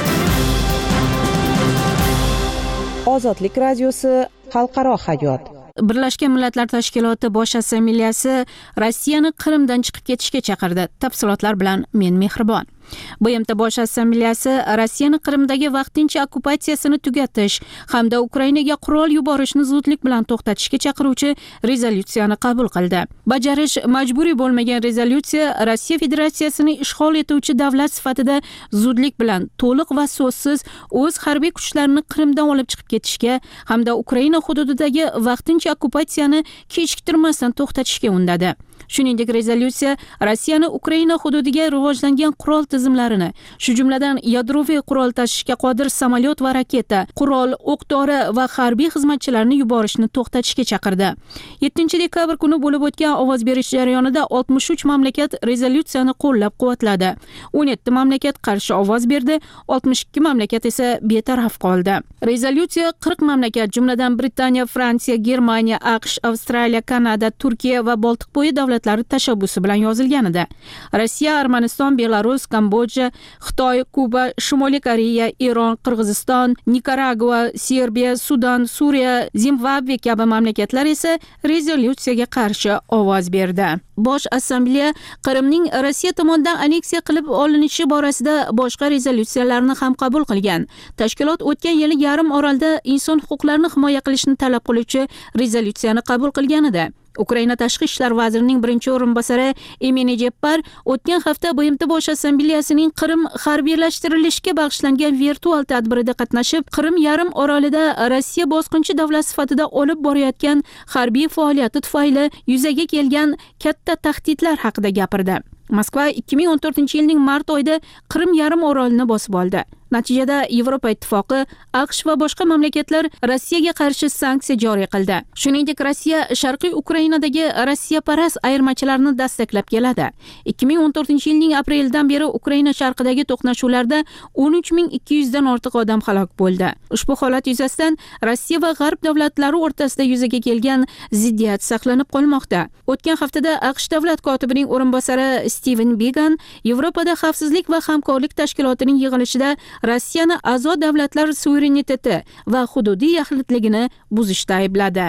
Ozodlik radiosi xalqaro hayot. Birlashgan Millatlar Tashkiloti Bosh Assambleyasi Rossiyani Qrimdan chiqib ketishga chaqirdi. Tafsilotlar bilan men Mehribon. B M T Bosh Assambleyasi Rossiyani Qrimdagi vaqtincha okkupatsiyasini tugatish hamda Ukrainaga qurol yuborishni zudlik bilan to'xtatishga chaqiruvchi rezolyutsiyani qabul qildi. Bajarish majburiy bo'lmagan rezolyutsiya Rossiya Federatsiyasini ishg'ol etuvchi davlat sifatida zudlik bilan to'liq va so'zsiz o'z harbiy kuchlarini Qrimdan olib chiqib ketishga hamda Ukraina hududidagi vaqtincha okkupatsiyani kechiktirmasdan to'xtatishga undadi. Shuningdek, rezolyutsiya Rossiyani Ukraina hududiga rivojlangan qurol tizimlarini, shu jumladan yadroviy qurol tashishga qodir samolyot va raketa, qurol, o'q-dori va harbiy xizmatchilarni yuborishni to'xtatishga chaqirdi. yettinchi dekabr kuni bo'lib o'tgan ovoz berish jarayonida oltmish uch mamlakat rezolyutsiyani qo'llab-quvvatladi. o'n yetti mamlakat qarshi ovoz berdi, oltmish ikki mamlakat esa betaraf qoldi. Rezolyutsiya qirq mamlakat, jumladan Britaniya, Fransiya, Germaniya, AQSh, Avstraliya, Kanada, Turkiya va Boltiqbo'yi davlatlari tashabbusi bilan yozilganida. Rossiya, Armaniston, Belarus, Kambodja, Xitoy, Kuba, Shimoliy Koreya, Eron, Qirg'iziston, Nikaragua, Serbiya, Sudan, Suriya, Zimbabve kabi mamlakatlar esa rezolyutsiyaga qarshi ovoz berdi. Bosh Assambleya Qrimning Rossiya tomonidan aneksiya qilib olinishi borasida boshqa rezolyutsiyalarni ham qabul qilgan. Tashkilot o'tgan yili yarim orolda inson huquqlarini himoya qilishni talab qiluvchi rezolyutsiyani qabul qilganida. Ukraina tashqi ishlar vazirining birinchi o'rinbosari Emine Jeppar o'tgan hafta B M T Bosh Assambleyasining Qrim harbiylashtirilishga bag'ishlangan virtual tadbirida qatnashib, Qrim yarim orolida Rossiya bosqinchi davlat sifatida olib borayotgan harbiy faoliyati tufayli yuzaga kelgan katta tahdidlar haqida gapirdi. Moskva ikki ming o'n to'rtinchi yilning mart oyida Qrim yarim orolini bosib oldi. Natijada Yevropa Ittifoqi, AQSh va boshqa mamlakatlar Rossiyaga qarshi sanksiya joriy qildi. Shuningdek, Rossiya Sharqiy Ukrainadagi Rossiyaparast ayirmachilarni dastaklab keladi. ikki ming o'n to'rtinchi yilning aprelidan beri Ukraina sharqidagi to'qnashuvlarda o'n uch ming ikki yuz dan ortiq odam halok bo'ldi. Ushbu holat yuzasidan Rossiya va G'arb davlatlari o'rtasida yuzaga kelgan ziddiyat saqlanib qolmoqda. O'tgan haftada AQSh davlat kotibining o'rinbosari Steven Biegun Yevropada xavfsizlik va hamkorlik tashkilotining yig'ilishida Rossiyani a'zo davlatlar suvereniteti va hududiy yaxlitligini buzishda aybladi.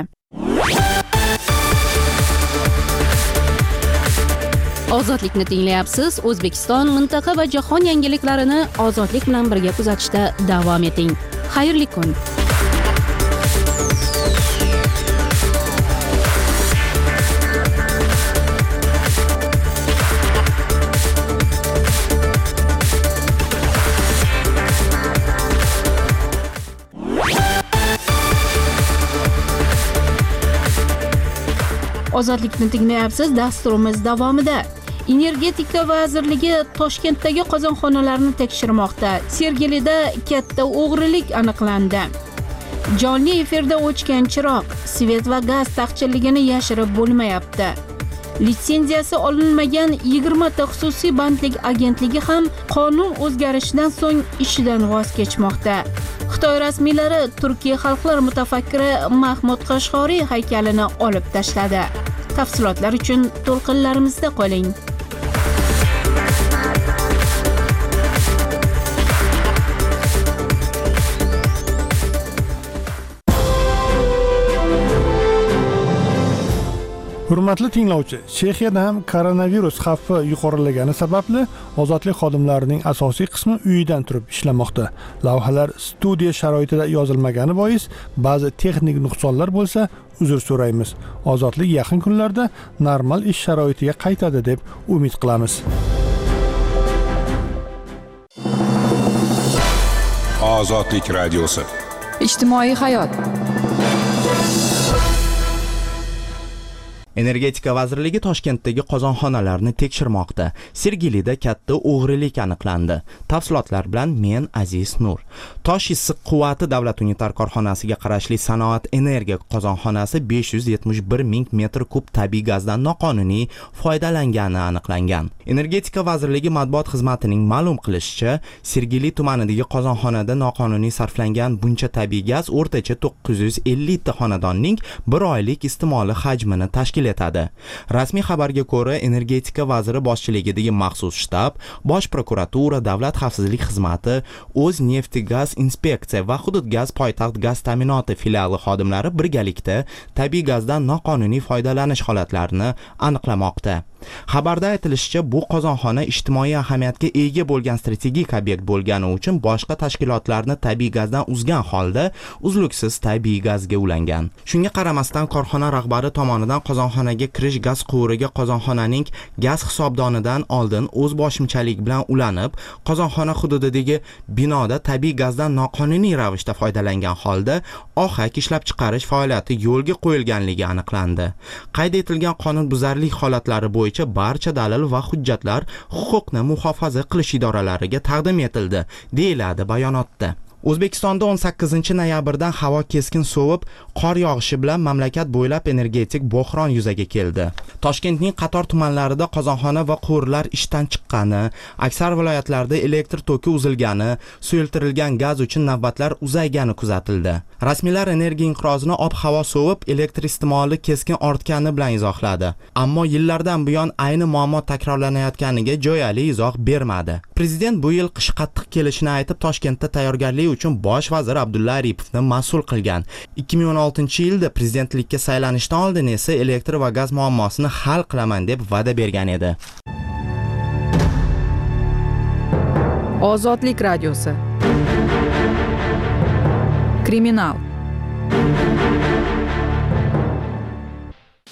Ozodlikni tinglayapsiz. O'zbekiston, mintaqa va jahon yangiliklarini ozodlik bilan birga kuzatishda davom eting. Xayrli kun. Ozodlikni tinglayapsiz. Dasturimiz davomida Energetika vazirligi Toshkentdagi qozonxonalarni tekshirmoqda. Sergelida katta o'g'rilik aniqlandi. Jonli efirda o'chgan chiroq, svet va gaz taqchilligini yashirib bo'lmayapti. Litsenziyasi olinmagan yigirma ta xususiy bandlik agentligi ham qonun o'zgarishidan so'ng ishidan voz kechmoqda. Xitoy rasmiylari Turkiya xalqlar mutafakkiri Mahmud Qashqoriy haykalini olib tashladi. Tafsilotlar uchun to'lqinlarimizda qoling. Hurmatli tinglovchi, Chexiyada ham koronavirus xavfi yuqorilagani sababli ozodlik xodimlarining asosiy qismi uyidan turib ishlamoqda. Lavhalar studiya sharoitida yozilmagani bois ba'zi texnik nuqsonlar bo'lsa, uzr so'raymiz. Ozodlik yaqin kunlarda normal ish sharoitiga qaytadi deb umid qilamiz. Ozodlik radiosi. Ijtimoiy hayot. Energetika vazirligi Toshkentdagi qozonxonalarni tekshirmoqda. Sergelida katta o'g'rilik aniqlandi. Tafsilotlar bilan men Aziz Nur. Tosh issiq quvvati davlat unitar korxonasiga qarashli Sanoat energiya qozonxonasi besh yuz yetmish bir ming metr kub tabiiy gazdan noqonuniy foydalangani aniqlangan. Energetika vazirligi matbuot xizmatining ma'lum qilishicha, Sergeli tumanidagi qozonxonada noqonuniy sarflangan buncha tabiiy gaz o'rtacha to'qqiz yuz ellik ta xonadonning bir oylik iste'moli hajmini tashkil etadi. Rasmiy xabarga ko'ra, energetika vaziri boshchiligidagi maxsus shtab, Bosh prokuratura, Davlat xavfsizlik xizmati, O'zneftegaz inspeksiya va Hudud gaz poytaxt gaz ta'minoti filiali xodimlari birgalikda tabiiy gazdan noqonuniy foydalanish holatlarini aniqlamoqda. Xabarda aytilishicha, bu qozonxona ijtimoiy ahamiyatga ega bo'lgan strategik obyekt bo'lgani uchun boshqa tashkilotlarni tabiiy gazdan uzgan holda uzluksiz tabiiy gazga ulangan. Shunga qaramasdan korxona rahbari tomonidan qozonxonaga kirish gaz quvuriga qozonxonaning gaz hisobdonidan oldin o'z boshimchalik bilan ulanib, qozonxona hududidagi binoda tabiiy gazdan noqonuniy ravishda foydalangan holda ohak ishlab chiqarish faoliyati yo'lga qo'yilganligi aniqlandi. Qayd etilgan qonunbuzarlik holatlari bo'yicha barcha dalil va hujjatlar huquqni muhofaza qilish idoralariga taqdim etildi, deyiladi bayonotda. O'zbekistonda o'n sakkizinchi noyabrdan havo keskin sovib, qor yog'ishi bilan mamlakat bo'ylab energetik bo'hron yuzaga keldi. Toshkentning qator tumanlarida qozonxona va quvurlar ishdan chiqqani, aksar viloyatlarda elektr toki uzilgani, suyultirilgan gaz uchun navbatlar uzaygani kuzatildi. Rasmiylar energiya inqirozini ob-havo sovib, elektr iste'moli keskin ortgani bilan izohladi. Ammo yillardan buyon ayni muammo takrorlanayotganiga jo'yali izoh bermadi. Prezident bu yil qish qattiq kelishini aytib, Toshkentda tayyorgarlik uchun bosh vazir Abdulla Aripovni mas'ul qilgan. ikki ming o'n oltinchi yilda prezidentlikka saylanishdan oldin esa elektr va gaz muammosini hal qilaman deb va'da bergan edi. Ozodlik radiosi. Kriminal.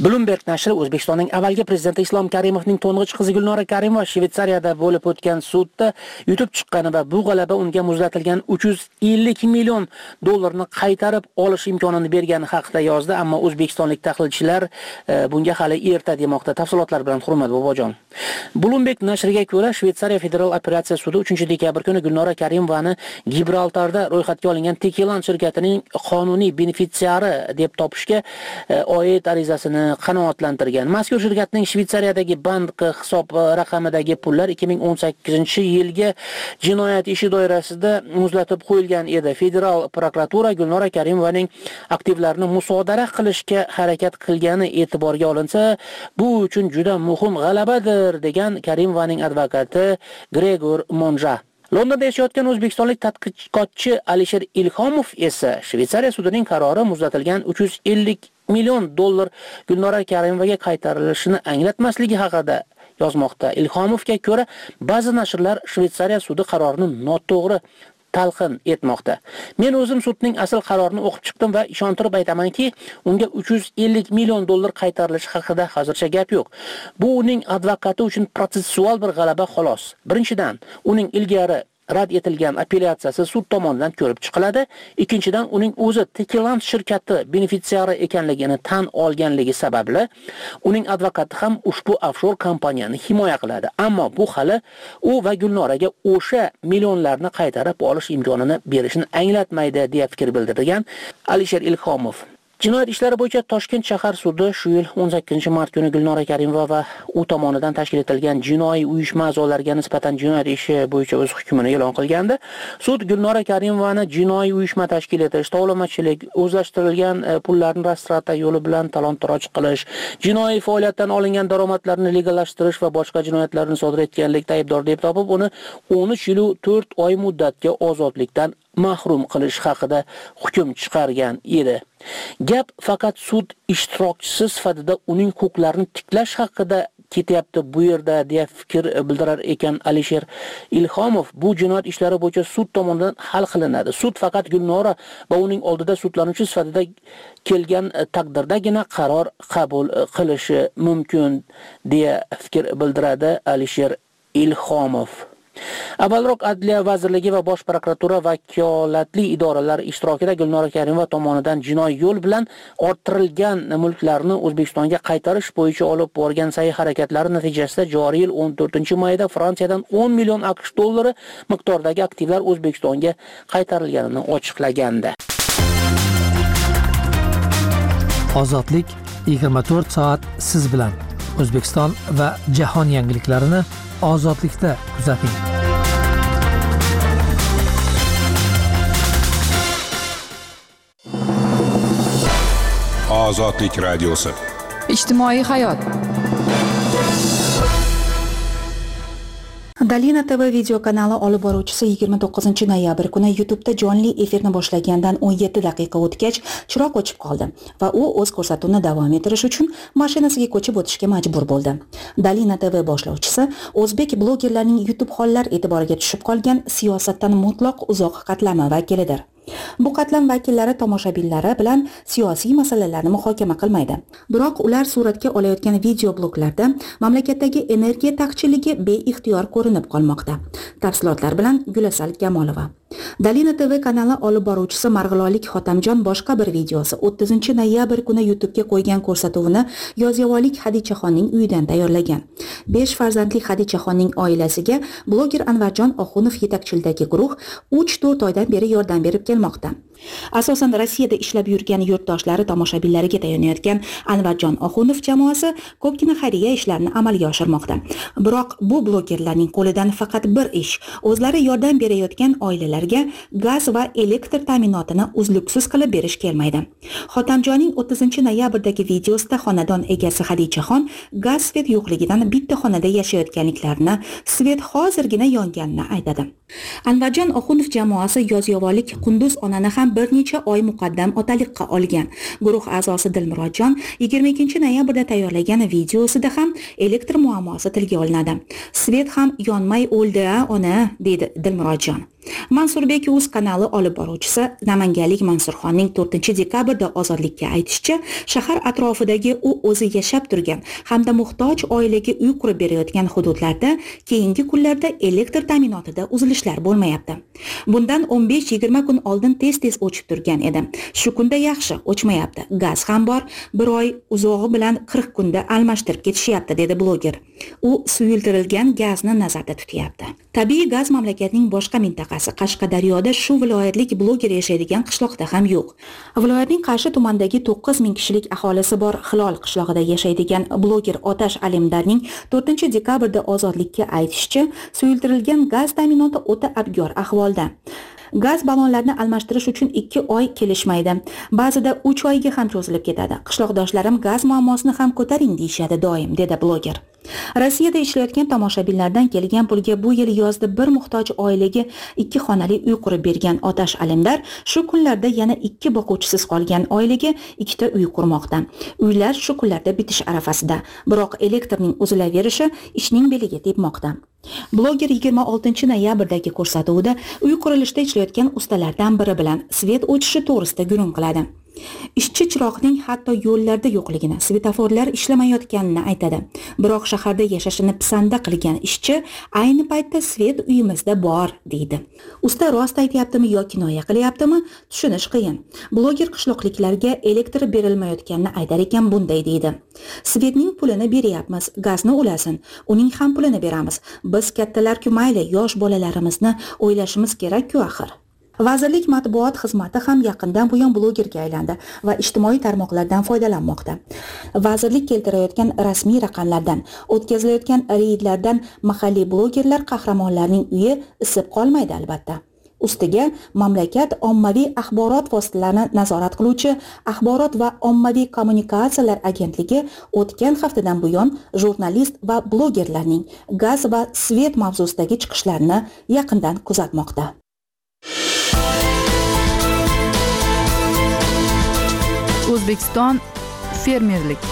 Bloomberg nashri O'zbekistonning avvalgi prezidenti Islom Karimovning to'ng'ich qizi Gulnora Karimova Shveysariyada bo'lib o'tgan sudda yutib chiqqani va bu g'alaba unga muzlatilgan uch yuz ellik million dollarni qaytarib olish imkonini bergani haqida yozdi, ammo o'zbekistonlik tahlilchilar e, bunga hali erta demoqda. Tafsilotlar bilan Hurmat Bobojon. Bloomberg nashriga ko'ra, Shveysariya federal operatsiya sudi uchinchi dekabr kuni Gulnora Karimovani Gibraltarda ro'yxatga olingan Tekilan shirkatining qonuniy benefitsiari deb topishga e, oid arizasini qanoatlantirgan. Mazkur shirkatning Shveysariyadagi bank hisob raqamidagi pullar ikki ming o'n sakkizinchi yilga jinoyat ishi doirasida muzlatib qo'yilgan edi. Federal prokuratura Gulnora Karimovaning aktivlarini musodara qilishga harakat qilgani e'tiborga olinsa, bu uchun juda muhim g'alabadir degan Karimovaning advokati Gregor Monja. Londonda yashayotgan o'zbekistonlik tadqiqotchi Alisher Ilhomov esa Shveysariya sudining qarori muzlatilgan uch yuz ellik million dollar Gulnora Karimovaga qaytarilishini anglatmasligi haqida yozmoqda. Ilhomovga ko'ra, ba'zi nashrlar Shveysariya sudi qarorini noto'g'ri talqin etmoqda. Men o'zim sudning asl qarorini o'qib chiqdim va ishontirib aytamanki, unga uch yuz ellik million dollar qaytarilishi haqida hozircha gap yo'q. Bu uning advokati uchun protsessual bir g'alaba xolos. Birinchidan, uning ilgari rad etilgan apellyatsiyasi sud tomonidan ko'rib chiqiladi. Ikkinchidan, uning o'zi Tekiland shirkati benefitsiari ekanligini tan olganligi sababli uning advokati ham ushbu offshore kompaniyani himoya qiladi. Ammo bu hali u va Gulnoraga o'sha millionlarni qaytarib olish imkonini berishini anglatmaydi deya fikr bildirgan Alisher Ilhomov. Jinoyat ishlari bo'yicha Toshkent shahar sudi shu yil o'n sakkizinchi mart kuni Gulnora Karimova va u tomonidan tashkil etilgan jinoiy uyushma a'zolariga nisbatan jinoyat ishi bo'yicha o'z hukmini e'lon qilgandi. Sud Gulnora Karimovani jinoiy uyushma tashkil etish, tovlamachilik, o'zlashtirilgan pullarni rastrata yo'li bilan talon-toroj qilish, jinoiy faoliyatdan olingan daromadlarni legallashtirish va boshqa jinoyatlarni sodir etganlikda aybdor deb topib, uni o'n uch yil to'rt oy muddatga ozodlikdan mahrum qilish haqida hukm chiqargan edi. Gap faqat sud ishtirokchisi sifatida uning huquqlarini tiklash haqida ketyapti bu yerda deya fikr bildirar ekan Alisher Ilhomov. Bu jinoyat ishlari bo'yicha sud tomonidan hal qilinadi. Sud faqat Gulnora va uning oldida sudlanuvchi sifatida kelgan taqdirdagina qaror qabul qilishi mumkin deya fikr bildiradi Alisher Ilhomov. Avvalroq Adliya vazirligi va Bosh prokuratura vakolatli idoralar ishtirokida Gulnora Karimova tomonidan jinoiy yo'l bilan orttirilgan mulklarni O'zbekistonga qaytarish bo'yicha olib borgan sa'y harakatlari natijasida joriy yil o'n to'rtinchi mayda Fransiyadan o'n million AQSh dollari miqdordagi aktivlar O'zbekistonga qaytarilganini ochiqlagandi. Ozodlik yigirma to'rt soat siz bilan. O'zbekiston va jahon yangiliklarini ozodlikda kuzating. Ozodlik radiosi. Ijtimoiy hayot. Dalina T V video kanali olib boruvchisi yigirma to'qqizinchi noyabr kuni YouTube'da jonli efirni boshlagandan o'n yetti daqiqa o'tgach chiroq o'chib qoldi va u o'z ko'rsatuvini davom ettirish uchun mashinasiga ko'chib o'tishga majbur bo'ldi. Dalina T V boshlovchisi o'zbek blogerlarining YouTube hollar e'tiboriga tushib qolgan siyosatdan mutlaq uzoq qatlami vakilidir. Bu qatlam vakillari tomoshabinlari bilan siyosiy masalalarni muhokama qilmaydi. Biroq ular suratga olayotgan video bloglarda mamlakatdagi energiya taqchilligi beixtiyor ko'rinib qolmoqda. Tafsilotlar bilan Gulasal Kamolova. Dalina T V kanali olib boruvchisi Marg'ilonlik Xotamjon boshqa bir videosi o'ttizinchi noyabr kuni YouTube'ga qo'ygan ko'rsatuvini Yozyavolik Hadichaxonning uyidan tayyorlagan. besh farzandli Hadichaxonning oilasiga bloger Anvarjon Oxunov yetakchiligidagi guruh uch to'rt oydan beri yordam berib kelmoqda. Asosan Rossiyada ishlab yurgan yurtdoshlari tomoshabinlariga tayyorlayotgan Anvarjon Oxunov jamoasi ko'pgina xayriya ishlarini amalga oshirmoqda. Biroq bu blogerlarning qo'lidan faqat bir ish, o'zlari yordam berayotgan oilalarga gaz va elektr ta'minotini uzluksiz qilib berish kelmaydi. Xotamjonning o'ttizinchi noyabrdagi videosida xonadon egasi Hadichaxon gaz svet yo'qligidan bitta xonada yashayotganliklarini, svet hozirgina yonganini aytadi. Anvarjon Oxunov jamoasi Yozyavolik Qunduz onani ham bir necha oy muqaddam otaliqqa olgan. Guruh a'zosi Dilmurodjon yigirma ikkinchi noyabrda tayyorlagan videosida ham elektr muammosi tilga olinadi. Svet ham yonmay o'ldi, ona, dedi Dilmurodjon. Mansurbek uz kanali olib boruvchisi namanganlik Mansurxonning to'rtinchi dekabrda ozodlikka aytishicha, shahar atrofidagi u o'zi yashab turgan hamda muhtoj oilaga uy qurib berayotgan hududlarda keyingi kunlarda elektr ta'minotida uzilishlar bo'lmayapti. Bundan o'n besh yigirma kun oldin tez-tez o'chib turgan edi. Shu kunda yaxshi, o'chmayapti. Gaz ham bor, bir oy uzog'i bilan qirq kunda almashtirib ketishyapti, dedi bloger. U suyultirilgan gazni nazarda tutyapti. Tabiiy gaz mamlakatning boshqa mintaqasi Qashqadaryoda shu viloyatlik bloger yashaydigan qishloqda ham yo'q. Viloyatning Qarshi tumanidagi to'qqiz ming kishilik aholisi bor Hilol qishlog'ida yashaydigan bloger Otash Alimdarning to'rtinchi dekabrda ozodlikka aytishicha, suyultirilgan gaz ta'minoti o'ta abgor ahvolda. Gaz ballonlarini almashtirish uchun ikki oy kelishmaydi. Ba'zida uch oyga ham cho'zilib ketadi. Qishloqdoshlarim gaz muammosini ham ko'taring deyishadi doim, dedi bloger. Rossiyada ishlayotgan tomoshabinlardan kelgan pulga bu yil yozda bir muhtoj oilaga ikki xonali uy qurib bergan Otash Alimdar shu kunlarda yana ikki boquvchisiz qolgan oilaga ikkita uy qurmoqda. Uylar shu kunlarda bitish arafasida, biroq elektrning uzilaverishi ishning beliga tepmoqda. Bloger yigirma oltinchi noyabrdagi ko'rsatuvida uy qurilishida ishlayotgan ustalardan biri bilan svet o'chishi to'g'risida gurung qiladi. Ishchi chiroqning hatto yo'llarda yo'qligini, svetoforlar ishlamayotganini aytadi. Biroq shaharda yashashini pisanda qilgan ishchi ayni paytda svet uyimizda bor, deydi. Usta rost aytayaptimi yoki kinoya qilyaptimi, tushunish qiyin. Bloger qishloqliklarga elektr berilmayotganini aytar ekan bunday deydi. Svetning pulini beryapmiz, gazni ulasin, uning ham pulini beramiz. Biz kattalar-ku mayli, yosh bolalarimizni o'ylashimiz kerak-ku axir. Vazirlik matbuot xizmati ham yaqindan buyon blogerga aylandi va ijtimoiy tarmoqlardan foydalanmoqda. Vazirlik keltirayotgan rasmiy raqamlardan, o'tkazilayotgan reydlardan mahalliy blogerlar qahramonlarning uyi isib qolmaydi albatta. Ustiga mamlakat ommaviy axborot vositalarini nazorat qiluvchi Axborot va ommaviy kommunikatsiyalar agentligi o'tgan haftadan buyon jurnalist va blogerlarning gaz va svet mavzusidagi chiqishlarini yaqindan kuzatmoqda. O'zbekiston fermerlik.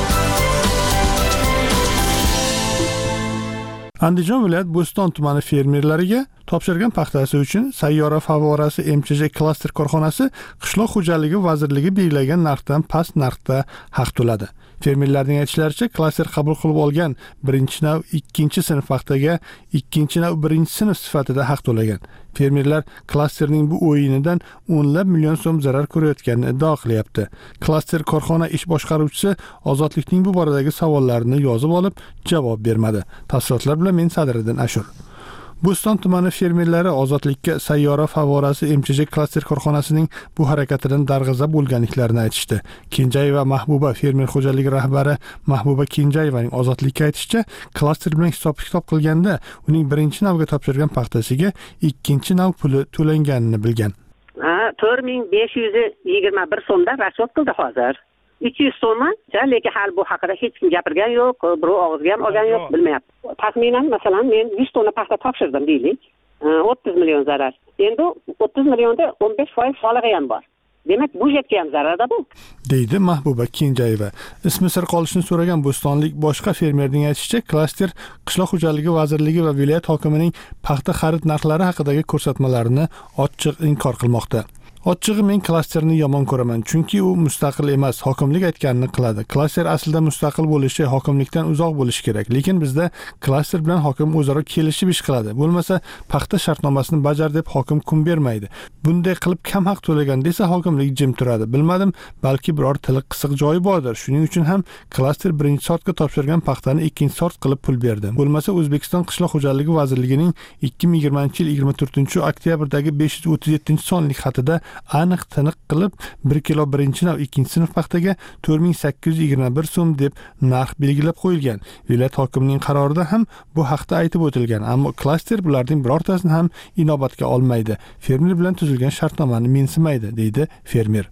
Andijon viloyat Bo'ston tumani fermerlariga topshirgan paxtasi uchun Sayyora favorasi M Ch J klaster korxonasi Qishloq xo'jaligi vazirligi belgilagan narxdan past narxda haq to'ladi. Fermerlarning aytishlaricha, klaster qabul qilib olgan birinchi nav ikkinchi sinf paxtaga ikkinchi nav birinchi sinf sifatida haq to'lagan. Fermerlar klasterning bu o'yinidan o'nlab million so'm zarar ko'rayotganini iddao qilyapti. Klaster korxona ish boshqaruvchisi Ozodlikning bu boradagi savollarini yozib olib, javob bermadi. Tafsilotlar bilan men Sadriddin Ashur. Bo'ston tumani fermerlari Ozodlikka Sayyora favorasi M Ch J klaster korxonasining bu harakatidan darg'azab bo'lganliklarini aytishdi. Kenjayeva Mahbuba fermer xo'jaligi rahbari Mahbuba Kenjayevaning Ozodlikka aytishicha, klaster bilan hisob-kitob qilganda uning birinchi navga topshirgan paxtasiga ikkinchi nav puli to'langanini bilgan. to'rt ming besh yuz yigirma bir so'mda rasvot qildi hozir. ikki yuz so'mmi? Lekin hali bu haqida hech kim gapirgan yo'q, birov og'izga ham olgan yo'q, bilmayapti. Taxminan masalan men yuz tonna paxta topshirdim deylik. o'ttiz million zarar. Endi o'ttiz millionda o'n besh foiz solig'i ham bor. Demak, budjetga ham zararda bu. deydi Mahbuba Kenjayeva. Ismi sir qolishini so'ragan bo'stonlik boshqa fermerning aytishicha, klaster Qishloq xo'jaligi vazirligi va viloyat hokimining paxta xarid narxlari haqidagi ko'rsatmalarini ochiq inkor qilmoqda. Ochig'i men klasterni yomon ko'raman, chunki u mustaqil emas, hokimlik aytganini qiladi. Klaster aslida mustaqil bo'lishi, hokimlikdan uzoq bo'lishi kerak, lekin bizda klaster bilan hokim o'zaro kelishib ish qiladi. Bo'lmasa, paxta shartnomasini bajar deb hokim kun bermaydi. Bunday qilib kam haq to'lagan desa hokimlik jim turadi. Bilmadim, balki biror tili qisiq joyi bordir. Shuning uchun ham klaster birinchi sortga topshirgan paxtani ikkinchi sort qilib pul berdi. Bo'lmasa, O'zbekiston Qishloq xo'jaligi vazirligining ikki ming yigirmanchi yil yigirma to'rtinchi oktyabrdagi besh yuz o'ttiz yettinchi sonlik xatida aniq tiniq qilib bir kilo birinchi nav ikkinchi sinf paxtaga to'rt ming sakkiz yuz yigirma bir so'm deb narx belgilab qo'yilgan. Viloyat hokimining qarorida ham bu haqda aytib o'tilgan, ammo klaster bularning birortasini ham inobatga olmaydi. Fermer bilan tuzilgan shartnomani mensimaydi, deydi fermer.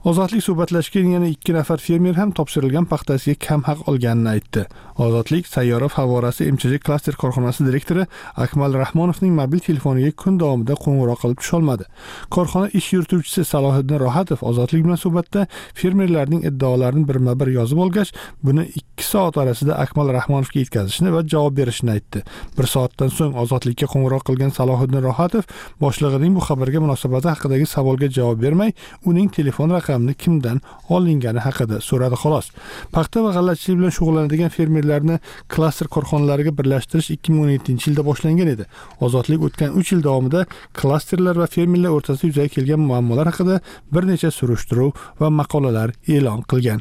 Ozodlik suhbatlashgan yana ikki nafar fermer ham topshirilgan paxtasiga kam haq olganini aytdi. Ozodlik Sayyora favorasi M Ch J klaster korxonasi direktori Akmal Rahmonovning mobil telefoniga kun davomida qo'ng'iroq qilib tusholmadi. Korxona ish yurituvchisi Salohiddin Rohatov Ozodlik bilan suhbatda fermerlarning iddaolarini birma-bir yozib olgach, buni ikki soat orasida Akmal Rahmonovga yetkazishni va javob berishni aytdi. Bir soatdan so'ng Ozodlikka qo'ng'iroq qilgan Salohiddin Rohatov boshlig'ining bu xabarga munosabati haqidagi savolga javob bermay, uning telefon raqamini kimdan olingani haqida so'radi xolos. Paxta va g'allachilik bilan shug'ullanadigan fermerlarni klaster korxonalariga birlashtirish ikki ming o'n yettinchi yilda boshlangan edi. Ozodlik o'tgan uch yil davomida klasterlar va fermerlar o'rtasida yuzaga kelgan muammolar haqida bir necha surishtiruv va maqolalar e'lon qilgan.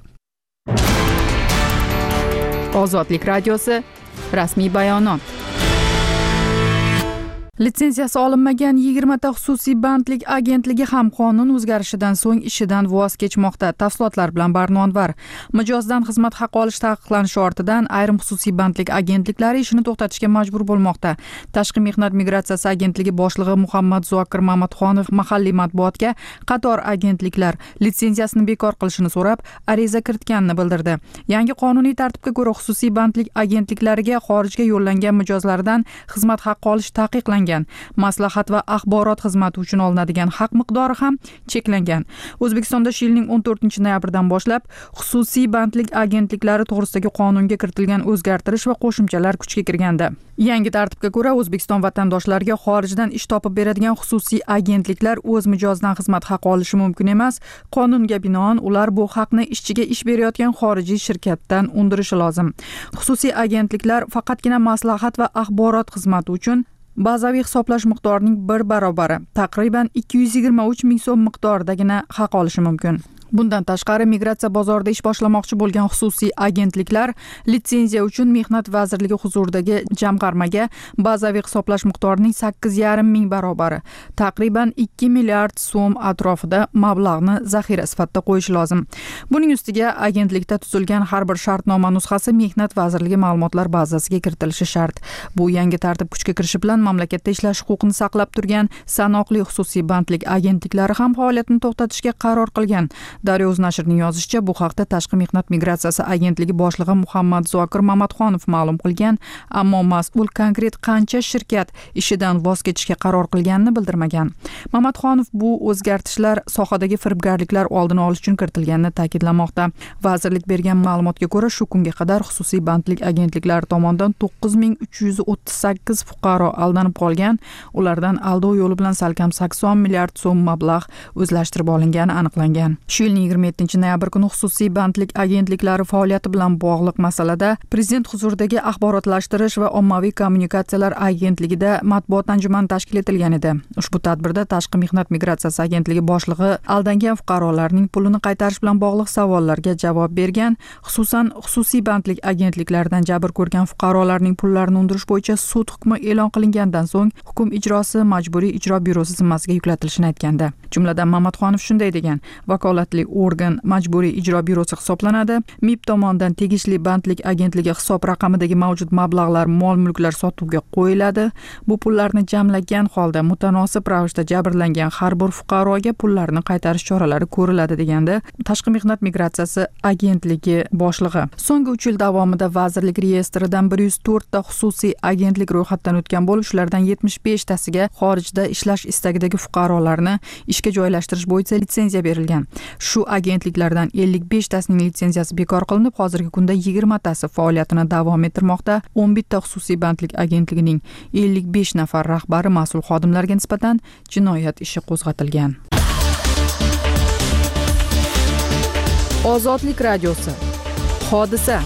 Ozodlik radiosi rasmiy bayonot. Litsenziyasi olinmagan yigirma ta xususiy bandlik agentligi ham qonun o'zgarishidan so'ng ishidan voz kechmoqda. Tafsilotlar bilan Barnonvar. Mijozdan xizmat haqi olish taqiqlanishi ortidan ayrim xususiy bandlik agentliklari ishini to'xtatishga majbur bo'lmoqda. Tashqi mehnat migratsiyasi agentligi boshlig'i Muhammad Zokir Mamatxonov mahalliy matbuotga qator agentliklar litsenziyasini bekor qilishini so'rab ariza kiritganini bildirdi. Yangi qonuniy tartibga ko'ra xususiy bandlik agentliklariga xorijga yo'llangan mijozlardan xizmat haqi olish taqiqlangan. Maslahat va axborot xizmati uchun olinadigan haq miqdori ham cheklangan. O'zbekistonda yilning o'n to'rtinchi noyabridan boshlab xususiy bandlik agentliklari to'g'risidagi qonunga kiritilgan o'zgartirish va qo'shimchalar kuchga kirgandi. Yangi tartibga ko'ra O'zbekiston vatandoshlariga xorijdan ish topib beradigan xususiy agentliklar o'z mijozidan xizmat haqi olishi mumkin emas. Qonunga binoan ular bu haqni ishchiga ish berayotgan xorijiy shirkatdan undirishi lozim. Xususiy agentliklar faqatgina maslahat va axborot xizmati uchun bazaviy hisoblash miqdorining bir barobar, taqriban ikki yuz yigirma uch ming so'm miqdoridagina haq olishi mumkin. Bundan tashqari migratsiya bozorida ish boshlamoqchi bo'lgan xususiy agentliklar litsenziya uchun Mehnat vazirligi huzuridagi jamg'armaga bazaviy hisoblash miqdorining sakkiz yarim ming barobari, taqriban ikki milliard so'm atrofida mablag'ni zaxira sifatida qo'yish lozim. Buning ustiga agentlikda tuzilgan har bir shartnoma nusxasi Mehnat vazirligi ma'lumotlar bazasiga kiritilishi shart. Bu yangi tartib kuchga kirishi bilan mamlakatda ishlash huquqini saqlab turgan sanoqli xususiy bandlik agentliklari ham faoliyatini to'xtatishga qaror qilgan. Daryo o'z nashrining yozishicha, bu haqda Tashqi mehnat migratsiyasi agentligi boshlig'i Muhammad Zokir Mamatxonov ma'lum qilgan, ammo mas'ul konkret qancha shirkat ishidan voz kechishga qaror qilganini bildirmagan. Mamatxonov bu o'zgartishlar sohadagi firibgarliklar oldini olish uchun kiritilganini ta'kidlamoqda. Vazirlik bergan ma'lumotga ko'ra, shu kunga qadar xususiy bandlik agentliklari tomonidan to'qqiz ming uch yuz o'ttiz sakkiz fuqaro aldanib qolgan, ulardan aldov yo'li bilan salkam sakson milliard so'm mablag' o'zlashtirib olingani aniqlangan. Shu yilning yigirma yettinchi noyabr kuni xususiy bandlik agentliklari faoliyati bilan bog'liq masalada Prezident huzuridagi axborotlashtirish va ommaviy kommunikatsiyalar agentligida matbuot anjumani tashkil etilgan edi. Ushbu tadbirda Tashqi mehnat migratsiyasi agentligi boshlig'i aldangan fuqarolarning pulini qaytarish bilan bog'liq savollarga javob bergan, xususan xususiy bandlik agentliklaridan jabr ko'rgan fuqarolarning pullarini undirish bo'yicha sud hukmi e'lon qilingandan so'ng hukm ijrosi majburiy ijro byurosi zimmasiga yuklatilishini aytgandi. Jumladan Mamatxonov shunday degan: vakolatli organ majburiy ijro byurosi hisoblanadi. M I B tomonidan tegishli bandlik agentligi hisob raqamidagi mavjud mablag'lar, mol-mulklar sotuvga qo'yiladi. Bu pullarni jamlagan holda mutanosib ravishda jabrlangan har bir fuqaroga pullarni qaytarish choralari ko'riladi, deganda Tashqi mehnat migratsiyasi agentligi boshlig'i. So'nggi uch yil davomida vazirlik reyestridan bir yuz to'rt ta xususiy agentlik ro'yxatdan o'tgan bo'lib, shulardan yetmish besh tasiga xorijda ishlash istagidagi fuqarolarni ishga joylashtirish bo'yicha litsenziya berilgan. Shu agentliklardan ellik besh tasining litsenziyasi bekor qilinib, hozirgi kunda yigirma tasi faoliyatini davom ettirmoqda. o'n bitta xususiy bandlik agentligining ellik besh nafar rahbari mas'ul xodimlarga nisbatan jinoyat ishi qo'zg'atilgan. Ozodlik radiosi. Hodisa.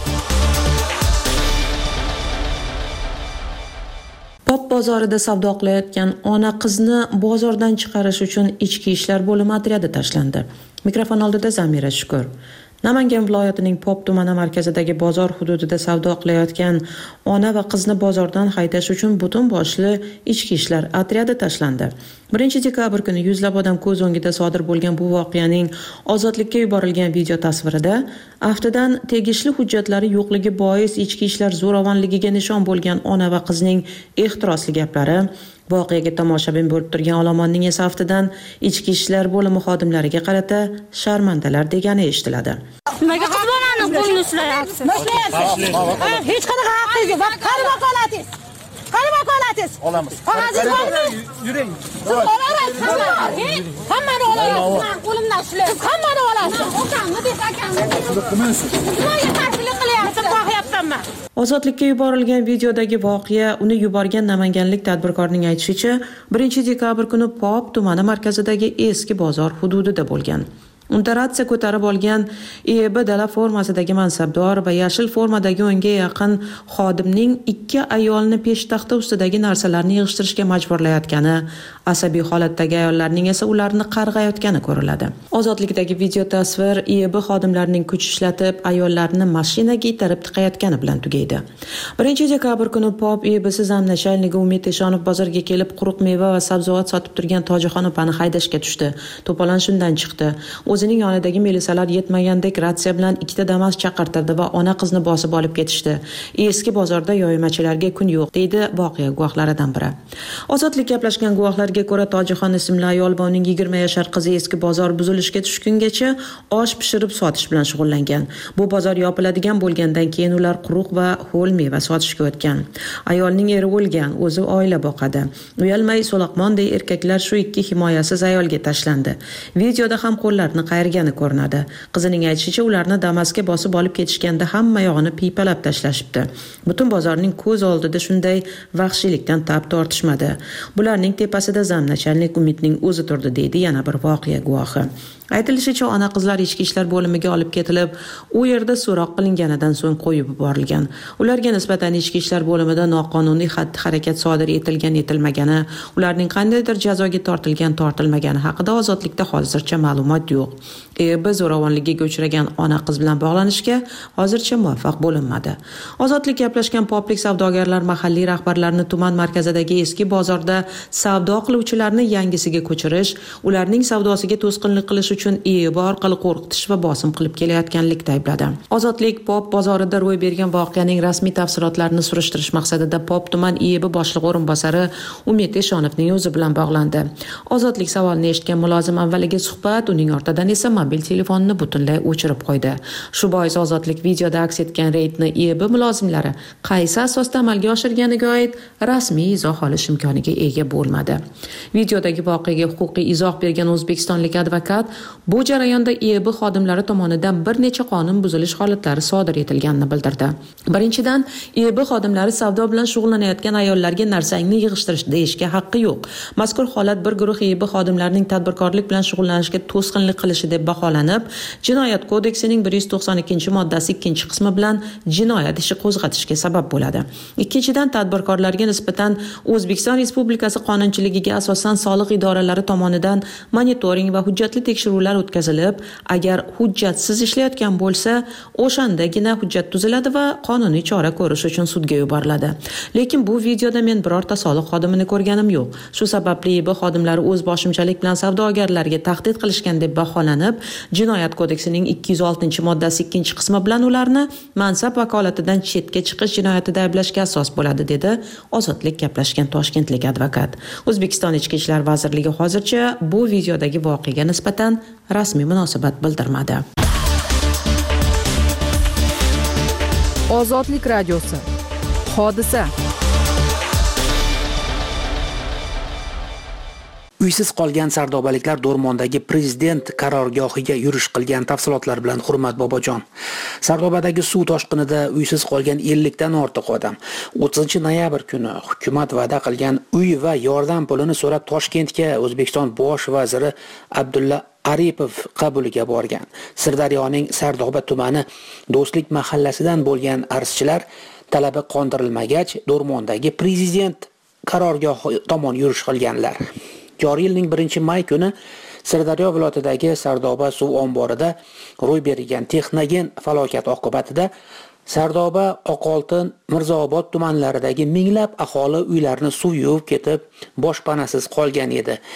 Pop bozorida savdo qilayotgan ona qizni bozordan chiqarish uchun ichki ishlar bo'limi otryadi tashlandi. Mikrofon oldida Zamira Shukur. Namangan viloyatining Pop tumani markazidagi bozor hududida savdo qilayotgan ona va qizni bozordan haydash uchun butun boshli ichki ishlar otryadi tashlandi. birinchi dekabr kuni yuzlab odam ko'z o'ngida sodir bo'lgan bu voqeaning ozodlikka yuborilgan video tasvirida aftidan tegishli hujjatlari yo'qligi bois ichki ishlar zo'ravonligiga nishon bo'lgan ona va qizning ehtirosli gaplari, Voqeaga tomoshabin bo'lib turgan olomonning esa aftidan ichki ishlar bo'limi xodimlariga qarata sharmandalar degani eshitiladi. Nimaga qizlarni qo'lini ushlayapsiz? Hech qanaqa haqqingiz yo'q. Qani vakolatingiz? Qani vakolatingiz? Olamiz. Qog'ozingiz bormi? Yuring. Siz olasiz hammani. Hammani olasiz. Qo'limdan ushlaysiz. Hammani olasiz. Okamni desa akamni. Nimaga qarshilik qilyapsiz? Qo'yapmanman. Ozodlikka yuborilgan videodagi voqea uni yuborgan namanganlik tadbirkorning aytishicha, birinchi dekabr kuni Pop tumani markazidagi eski bozor hududida bo'lgan. Unda ratsiya ko'tarib olgan E B dala formasidagi mansabdor va yashil formadagi o'nga yaqin xodimning ikki ayolni peshtaxta ustidagi narsalarni yig'ishtirishga majburlayotgani, asabiy holatdagi ayollarning esa ularni qarg'ayotgani ko'riladi. Ozodlikdagi video tasvir E B xodimlarining kuch ishlatib ayollarni mashinaga itarib tiqayotgani bilan tugaydi. birinchi dekabr kuni Pop E B siz amnashayligi Umid Eshonov bozorga kelib quruq meva va sabzavot sotib turgan Tojixon opani haydashga tushdi. To'polon shundan chiqdi. O'zining yonidagi melisalar yetmagandek ratsiya bilan ikkita Damas chaqirtirdi va ona qizni bosib olib ketishdi. Eski bozorda yoymachilarga kun yo'q, deydi voqea guvohlaridan biri. Ozodlik gaplashgan guvohlarga ko'ra, Tojixon ismli ayol va uning yigirma yashar qizi eski bozor buzilishga tushgungacha osh pishirib sotish bilan shug'ullangan. Bu bozor yopiladigan bo'lgandan keyin ular quruq va ho'l meva sotishga o'tgan. Ayolning eri o'lgan, o'zi oila boqadi. Uyalmay so'laqmonday erkaklar shu ikki himoyasiz ayolga tashlandi. Videoda ham qo'llarini qayirgani ko'rinadi. Qizining aytishicha, ularni Damasga bosib olib ketishganda hamma yog'ini piypalab tashlashibdi. Butun bozorning ko'z oldida shunday vahshiylikdan tab tortishmadi. Bularning tepasida zamnachalnik Umidning o'zi turdi, deydi yana bir voqea guvohi. Aytilishicha, ona qizlar ichki ishlar bo'limiga olib ketilib, u yerda so'roq qilinganidan so'ng qo'yib yuborilgan. Ularga nisbatan ichki ishlar bo'limida noqonuniy xatti-harakat sodir etilgan etilmagani, ularning qandaydir jazoga tortilgan tortilmagani haqida ozodlikda hozircha ma'lumot yo'q. E B zo'ravonligiga uchragan ona qiz bilan bog'lanishga hozircha muvaffaq bo'linmadi. Ozodlik gaplashgan poplik savdogarlar mahalliy rahbarlarini tuman markazidagi eski bozorda savdo qiluvchilarni yangisiga ko'chirish, ularning savdosiga to'sqinlik qilish uchun E B orqali qo'rqitish va bosim qilib kelayotganlikda aybladi. Ozodlik Pop bozorida ro'y bergan voqeaning rasmiy tafsilotlarini surishtirish maqsadida Pop tuman E B boshlig'i o'rinbosari Umid Eshonovning o'zi bilan bog'landi. Ozodlik savolini eshitgan mulozim avvaliga suhbat, uning ortidan esa mobil telefonini butunlay o'chirib qo'ydi. Shu bois Ozodlik videoda aks etgan reydni E B mulozimlari qaysi asosda amalga oshirganiga oid rasmiy izoh olish imkoniga ega bo'lmadi. Videodagi voqeaga huquqiy izoh bergan o'zbekistonlik advokat bu jarayonda E B xodimlari tomonidan bir necha qonun buzilish holatlari sodir etilganini bildirdi. Birinchidan, E B xodimlari savdo bilan shug'ullanayotgan ayollarga narsangni yig'ishtirish deyishga haqqi yo'q. Mazkur holat bir guruh E B xodimlarining tadbirkorlik bilan shug'ullanishga to'sqinlik qilishi deb baholanib, Jinoyat kodeksining bir yuz to'qson ikkinchi moddasi ikkinchi qismi bilan jinoyat ishi qo'zg'atishga sabab bo'ladi. Ikkinchidan, tadbirkorlarga nisbatan O'zbekiston Respublikasi qonunchiligiga asosan soliq idoralari tomonidan monitoring va hujjatli tekshiruvlar o'tkazilib, agar hujjatsiz ishlayotgan bo'lsa, o'shandagina hujjat tuziladi va qonuniy chora ko'rish uchun sudga yuboriladi. Lekin bu videoda men birorta soliq xodimini ko'rganim yo'q. Shu sababli E B xodimlari o'z boshimchalik bilan savdogarlarga tahdid qilishgan deb baholanib, Jinoyat kodeksining ikki yuz oltinchi moddasi ikkinchi qismi bilan ularni mansab vakolatidan chetga chiqish jinoyatida ayblashga asos bo'ladi, dedi Ozodlik gaplashgan toshkentlik advokat. O'zbekiston Ichki ishlar vazirligi hozircha bu videodagi voqeaga nisbatan rasmiy munosabat bildirmadi. Ozodlik radiosi. Hodisa. Uysiz qolgan sardobaliklar Do'rmondagi prezident qarorgohiga yurish qilgan tafsilotlar bilan Hurmat Bobojon. Sardobadagi suv toshqinida uysiz qolgan ellik dan ortiq odam o'ttizinchi noyabr kuni hukumat va'da qilgan uy va yordam pulini so'rab Toshkentga O'zbekiston bosh vaziri Abdulla Aripov qabuliga borgan. Sirdaryoning Sardoba tumani Do'stlik mahallasidan bo'lgan arzchilar talabi qondirilmagach, Do'rmondagi prezident qarorgohi tomon yurish qilganlar. Joriy yilning birinchi may kuni Sirdaryo viloyatidagi Sardoba suv omborida ro'y bergan texnogen falokat oqibatida Sardoba, Oqoltin, Mirzaobod tumanlaridagi minglab aholi uylarini suv yuvib ketib, boshpanasiz qolgan edi.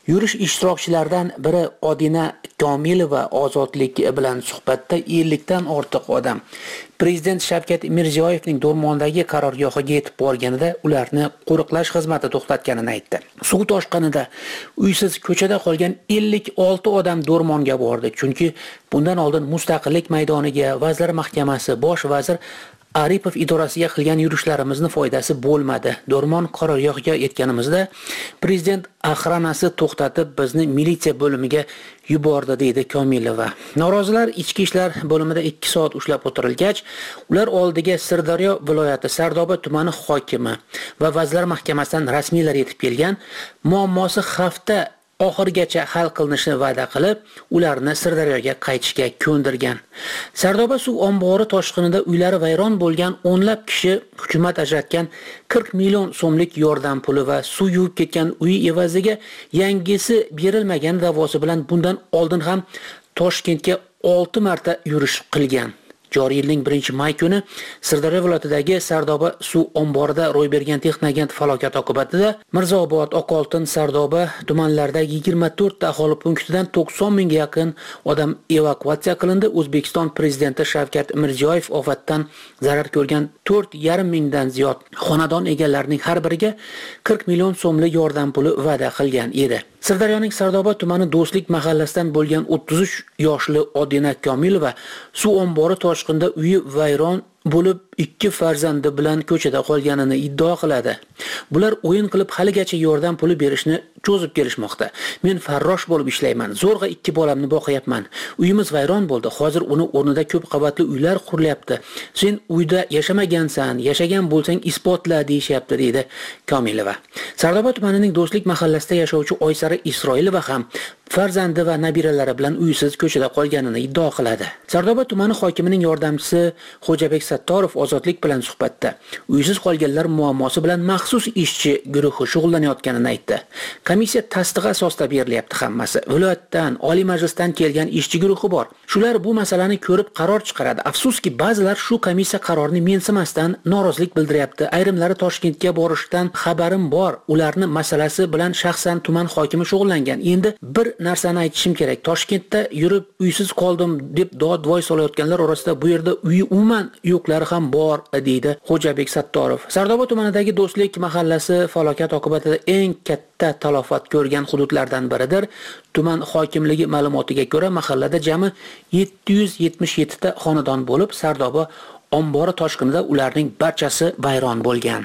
Yurish ishtirokchilaridan biri Odina Komilova ozodlik bilan suhbatda ellikdan ortiq odam Prezident Shavkat Mirziyoyevning Do'rmondagi qarorgohiga yetib borganida ularni qo'riqlash xizmati to'xtatganini aytdi. Suv toshqinida uysiz ko'chada qolgan ellik olti odam Do'rmonga bordi, chunki bundan oldin Mustaqillik maydoniga, Vazirlar Mahkamasi, Bosh vazir Aripov idorasiga qilgan yurishlarimizni foydasi bo'lmadi. Do'rmon qarorgohiga yetganimizda prezident axranasi to'xtatib bizni militsiya bo'limiga yubordi, deydi Komilova. Norozilar ichki ishlar bo'limida ikki soat ushlab o'tirilgach, ular oldiga Sirdaryo viloyati Sardoba tumani hokimi va Vazirlar Mahkamasidan rasmiylar yetib kelgan, muammosi hafta oxirigacha hal qilinishini va'da qilib, ularni Sirdaryoga qaytishga ko'ndirgan. Sardoba suv ombori toshqinida uylari vayron bo'lgan o'nlab kishi hukumat ajratgan qirq million so'mlik yordam puli va suv yuvib ketgan uy evaziga yangisi berilmagan da'vosi bilan bundan oldin ham Toshkentga olti marta yurish qilgan. Joriy yilning birinchi may kuni Sirdaryo viloyatidagi Sardoba suv omborida ro'y bergan texnogent falokati oqibatida Mirzaobod, Oqoltin, Sardoba tumanlaridagi yigirma to'rt ta aholi punktidan to'qson mingga yaqin odam evakuatsiya qilindi. O'zbekiston prezidenti Shavkat Mirziyoyev ofatdan zarar ko'rgan to'rt yarim mingdan ziyod xonadon egalarining har biriga qirq million so'mlik yordam puli va'da qilgan edi. Sirdaryoning Sardoba tumani Do'stlik mahallasidan bo'lgan o'ttiz uch yoshli Odina Komilova suv ombori toshqinda uyi vayron bo'lib ikki farzandi bilan ko'chada qolganini iddao qiladi. Bular o'yin qilib haligacha yordam puli berishni cho'zib kelishmoqda. Men farrosh bo'lib ishlayman. Zo'rg'a ikki bolamni boqayapman. Uyimiz vayron bo'ldi. Hozir uni o'rnida ko'p qavatli uylar qurilyapti. Sen uyda yashamagansan, yashagan bo'lsang isbotla deyishyapti, deydi Komilova. Sardoba tumanining Do'stlik mahallasida yashovchi Oysara Isroilova ham farzandi va nabiralari bilan uysiz ko'chada qolganini iddao qiladi. Sardoba tumani hokimining yordamchisi Xo'jabek Sattorov ozodlik bilan suhbatda uysiz qolganlar muammosi bilan maxsus ishchi guruhi shug'ullanayotganini aytdi. Komissiya tasdig'i asosida berilyapti hammasi. Viloyatdan, Oliy Majlisdan kelgan ishchi guruhi bor. Shular bu masalani ko'rib qaror chiqaradi. Afsuski, ba'zilar shu komissiya qarorini mensimasdan norozilik bildiryapti. Ayrimlari Toshkentga borishdan xabarim bor. Ularni masalasi bilan shaxsan tuman hokimi shug'ullangan. Endi bir narsani aytishim kerak. Toshkentda yurib uysiz qoldim deb dod-voy solayotganlar orasida bu yerda uyi umuman yo'qlari ham bor, deydi Xo'jabek Sattorov. Sardoba tumanidagi Do'stlik mahallasi falokat oqibatida eng katta talofat ko'rgan hududlardan biridir. Tuman hokimligi ma'lumotiga ko'ra, mahallada jami yetti yuz yetmish yetti ta xonadon bo'lib, Sardoba ombori toshqinida ularning barchasi vayron bo'lgan.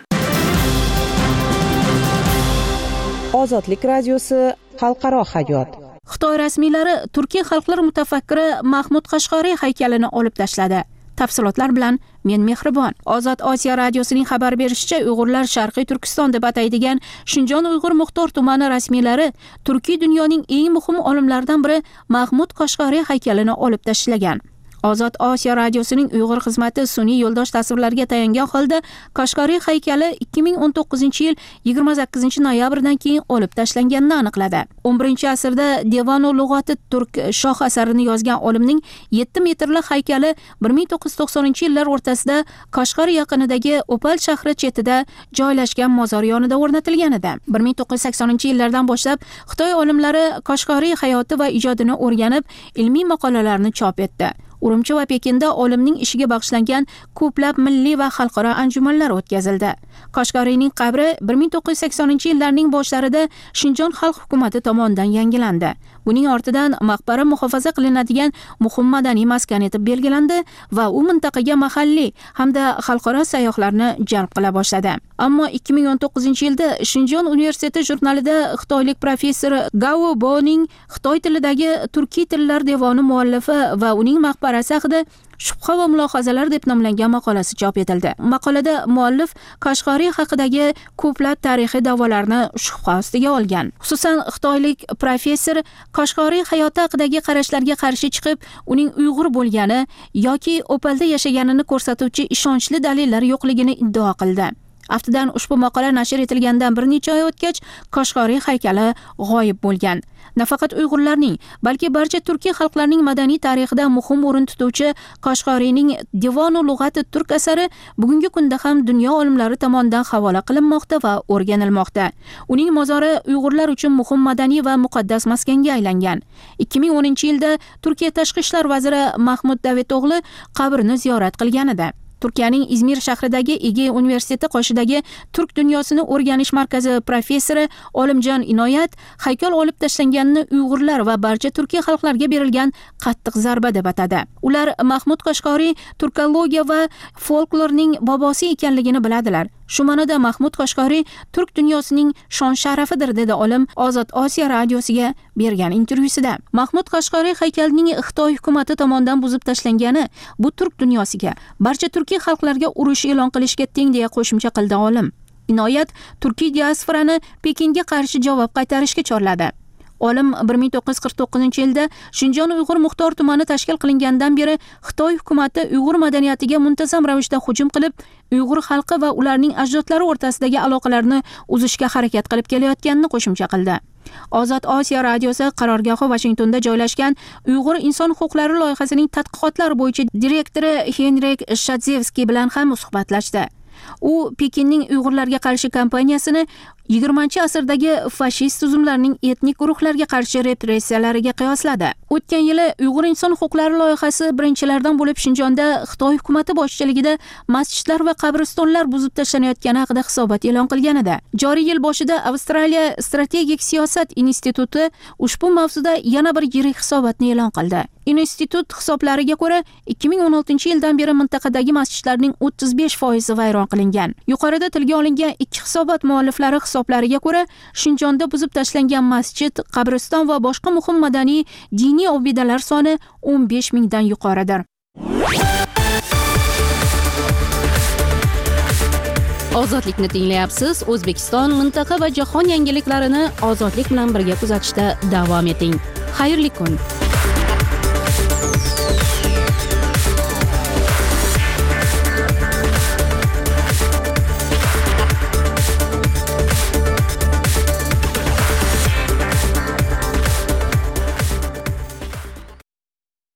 Ozodlik radiosi xalqaro hayot. Xitoy rasmiylari Turkiya xalqlar mutafakkiri Mahmud Qashqariy haykalini olib tashladi. Tafsilotlar bilan men Mehribon. Ozod Osiyo radiosining xabar berishicha, Uyg'urlar Sharqiy Turkiston deb ataydigan Shinjon Uyg'ur Muxtor tumani rasmiylari Turkiy dunyoning eng muhim olimlaridan biri Mahmud Qashqariy haykalini olib tashlagan. Ozod Osiyo radiosining Uyg'ur xizmati sun'iy yo'ldosh tasvirlarga tayangan holda Qashqariy haykali ikki ming o'n to'qqizinchi yil yigirma sakkizinchi noyabrdan keyin olib tashlanganini aniqladi. o'n birinchi asrda Devonu lug'ati turk shoh asarini yozgan olimning yetti metrli haykali bir ming to'qqiz yuz to'qsoninchi yillar o'rtasida Qashqar yaqinidagi Opal shahri chetida joylashgan mozor yonida o'rnatilgan edi. bir ming to'qqiz yuz saksoninchi yillardan boshlab Xitoy olimlari Qashqariy hayoti va ijodini o'rganib, ilmiy maqolalarni chop etdi. Urumchi va Pekinda olimning ishiga bag'ishlangan ko'plab milliy va xalqaro anjumanlar o'tkazildi. Qashqariyning qabri bir ming to'qqiz yuz saksoninchi yillarning boshlarida Shinjon xalq hukumati tomonidan yangilandi. Buning ortidan maqbara muhofaza qilinadigan muhim madaniy maskan etib belgilandi va u mintaqaga mahalliy hamda xalqaro sayyohlarni jalb qila boshladi. Ammo ikki ming o'n to'qqizinchi yilda Shinjon universiteti jurnalida xitoylik professor Gao Boning Xitoy tilidagi turkiy tillar devoni muallifi va uning maqbarasi haqida shubha va mulohazalar deb nomlangan maqolasi chop etildi. Maqolada muallif Qashqariy haqidagi ko'plab tarixiy da'volarni shubha ostiga olgan. Xususan, xitoylik professor Qashqariy hayoti haqidagi qarashlarga qarshi chiqib, uning Uyg'ur bo'lgani yoki Opalda yashaganini ko'rsatuvchi ishonchli dalillar yo'qligini iddao qildi. Aftidan ushbu maqola nashr etilgandan bir necha oy o'tgach, Qashqoriy haykali g'oyib bo'lgan. Nafaqat Uyg'urlarning, balki barcha turkiy xalqlarning madaniy tarixida muhim o'rin tutuvchi Qashqoriyning Divonu lug'ati turk asari bugungi kunda ham dunyo olimlari tomonidan havola qilinmoqda va o'rganilmoqda. Uning mozori Uyg'urlar uchun muhim madaniy va muqaddas maskanga aylangan. ikki ming o'ninchi yilda Turkiya tashqi ishlar vaziri Mahmud Daveto'g'li qabrni ziyorat qilgan edi. Turkiyaning Izmir shahridagi Egey universiteti qoshidagi Turk dunyosini o'rganish markazi professori Olimjon Inoyat haykal olib tashlanganini Uyg'urlar va barcha turkiy xalqlarga berilgan qattiq zarba deb atadi. Ular Mahmud Qashqoriy turkologiya va folklorning bobosi ekanligini biladilar. Shu ma'noda Mahmud Qashqoriy turk dunyosining shon sharafidir, dedi olim Ozod Osiyo radiosiga bergan intervyusida. Mahmud Qashqoriy haykalining Xitoy hukumati tomonidan buzib tashlangani bu turk dunyosiga, barcha turkiy xalqlarga urush e'lon qilishga teng deya qo'shimcha qildi olim. Inoyat turkiy diasporani Pekinga qarshi javob qaytarishga chorladi. Olim bir ming to'qqiz yuz qirq to'qqizinchi yilda Shinjon Uyg'ur muxtor tumani tashkil qilingandan beri Xitoy hukumati Uyg'ur madaniyatiga muntazam ravishda hujum qilib, Uyg'ur xalqi va ularning ajdodlari o'rtasidagi aloqalarni uzishga harakat qilib kelayotganini qo'shimcha qildi. Ozod Osiyo radiosi qarorgohi Washingtonda joylashgan Uyg'ur inson huquqlari loyihasining tadqiqotlar bo'yicha direktori Henrik Shadzevskiy bilan ham suhbatlashdi. U Pekinning Uyg'urlarga qarshi kampaniyasini yigirmanchi asrdagi fashist tuzumlarning etnik guruhlarga qarshi repressiyalariga qiyosladi. O'tgan yili Uyg'ur inson huquqlari loyihasi birinchilardan bo'lib Shinjonda Xitoy hukumati boshchiligida masjidlar va qabristonlar buzib tashlanayotgani haqida hisobot e'lon qilgan edi. Joriy yil boshida Avstraliya strategik siyosat instituti ushbu mavzuda yana bir yirik hisobotni e'lon qildi. Institut hisoblariga ko'ra, ikki ming o'n oltinchi yildan beri mintaqadagi masjidlarning o'ttiz besh foizi vayron qilingan. Yuqorida tilga olingan ikki hisobot mualliflari hisoblariga ko'ra, Shinjonda buzib tashlangan masjid, qabriston va boshqa muhim madaniy diniy obidalar soni o'n besh mingdan yuqoridir. Ozodlikni tinglayapsiz. O'zbekiston, mintaqa va jahon yangiliklarini ozodlik bilan birga kuzatishda davom eting. Xayrli kun.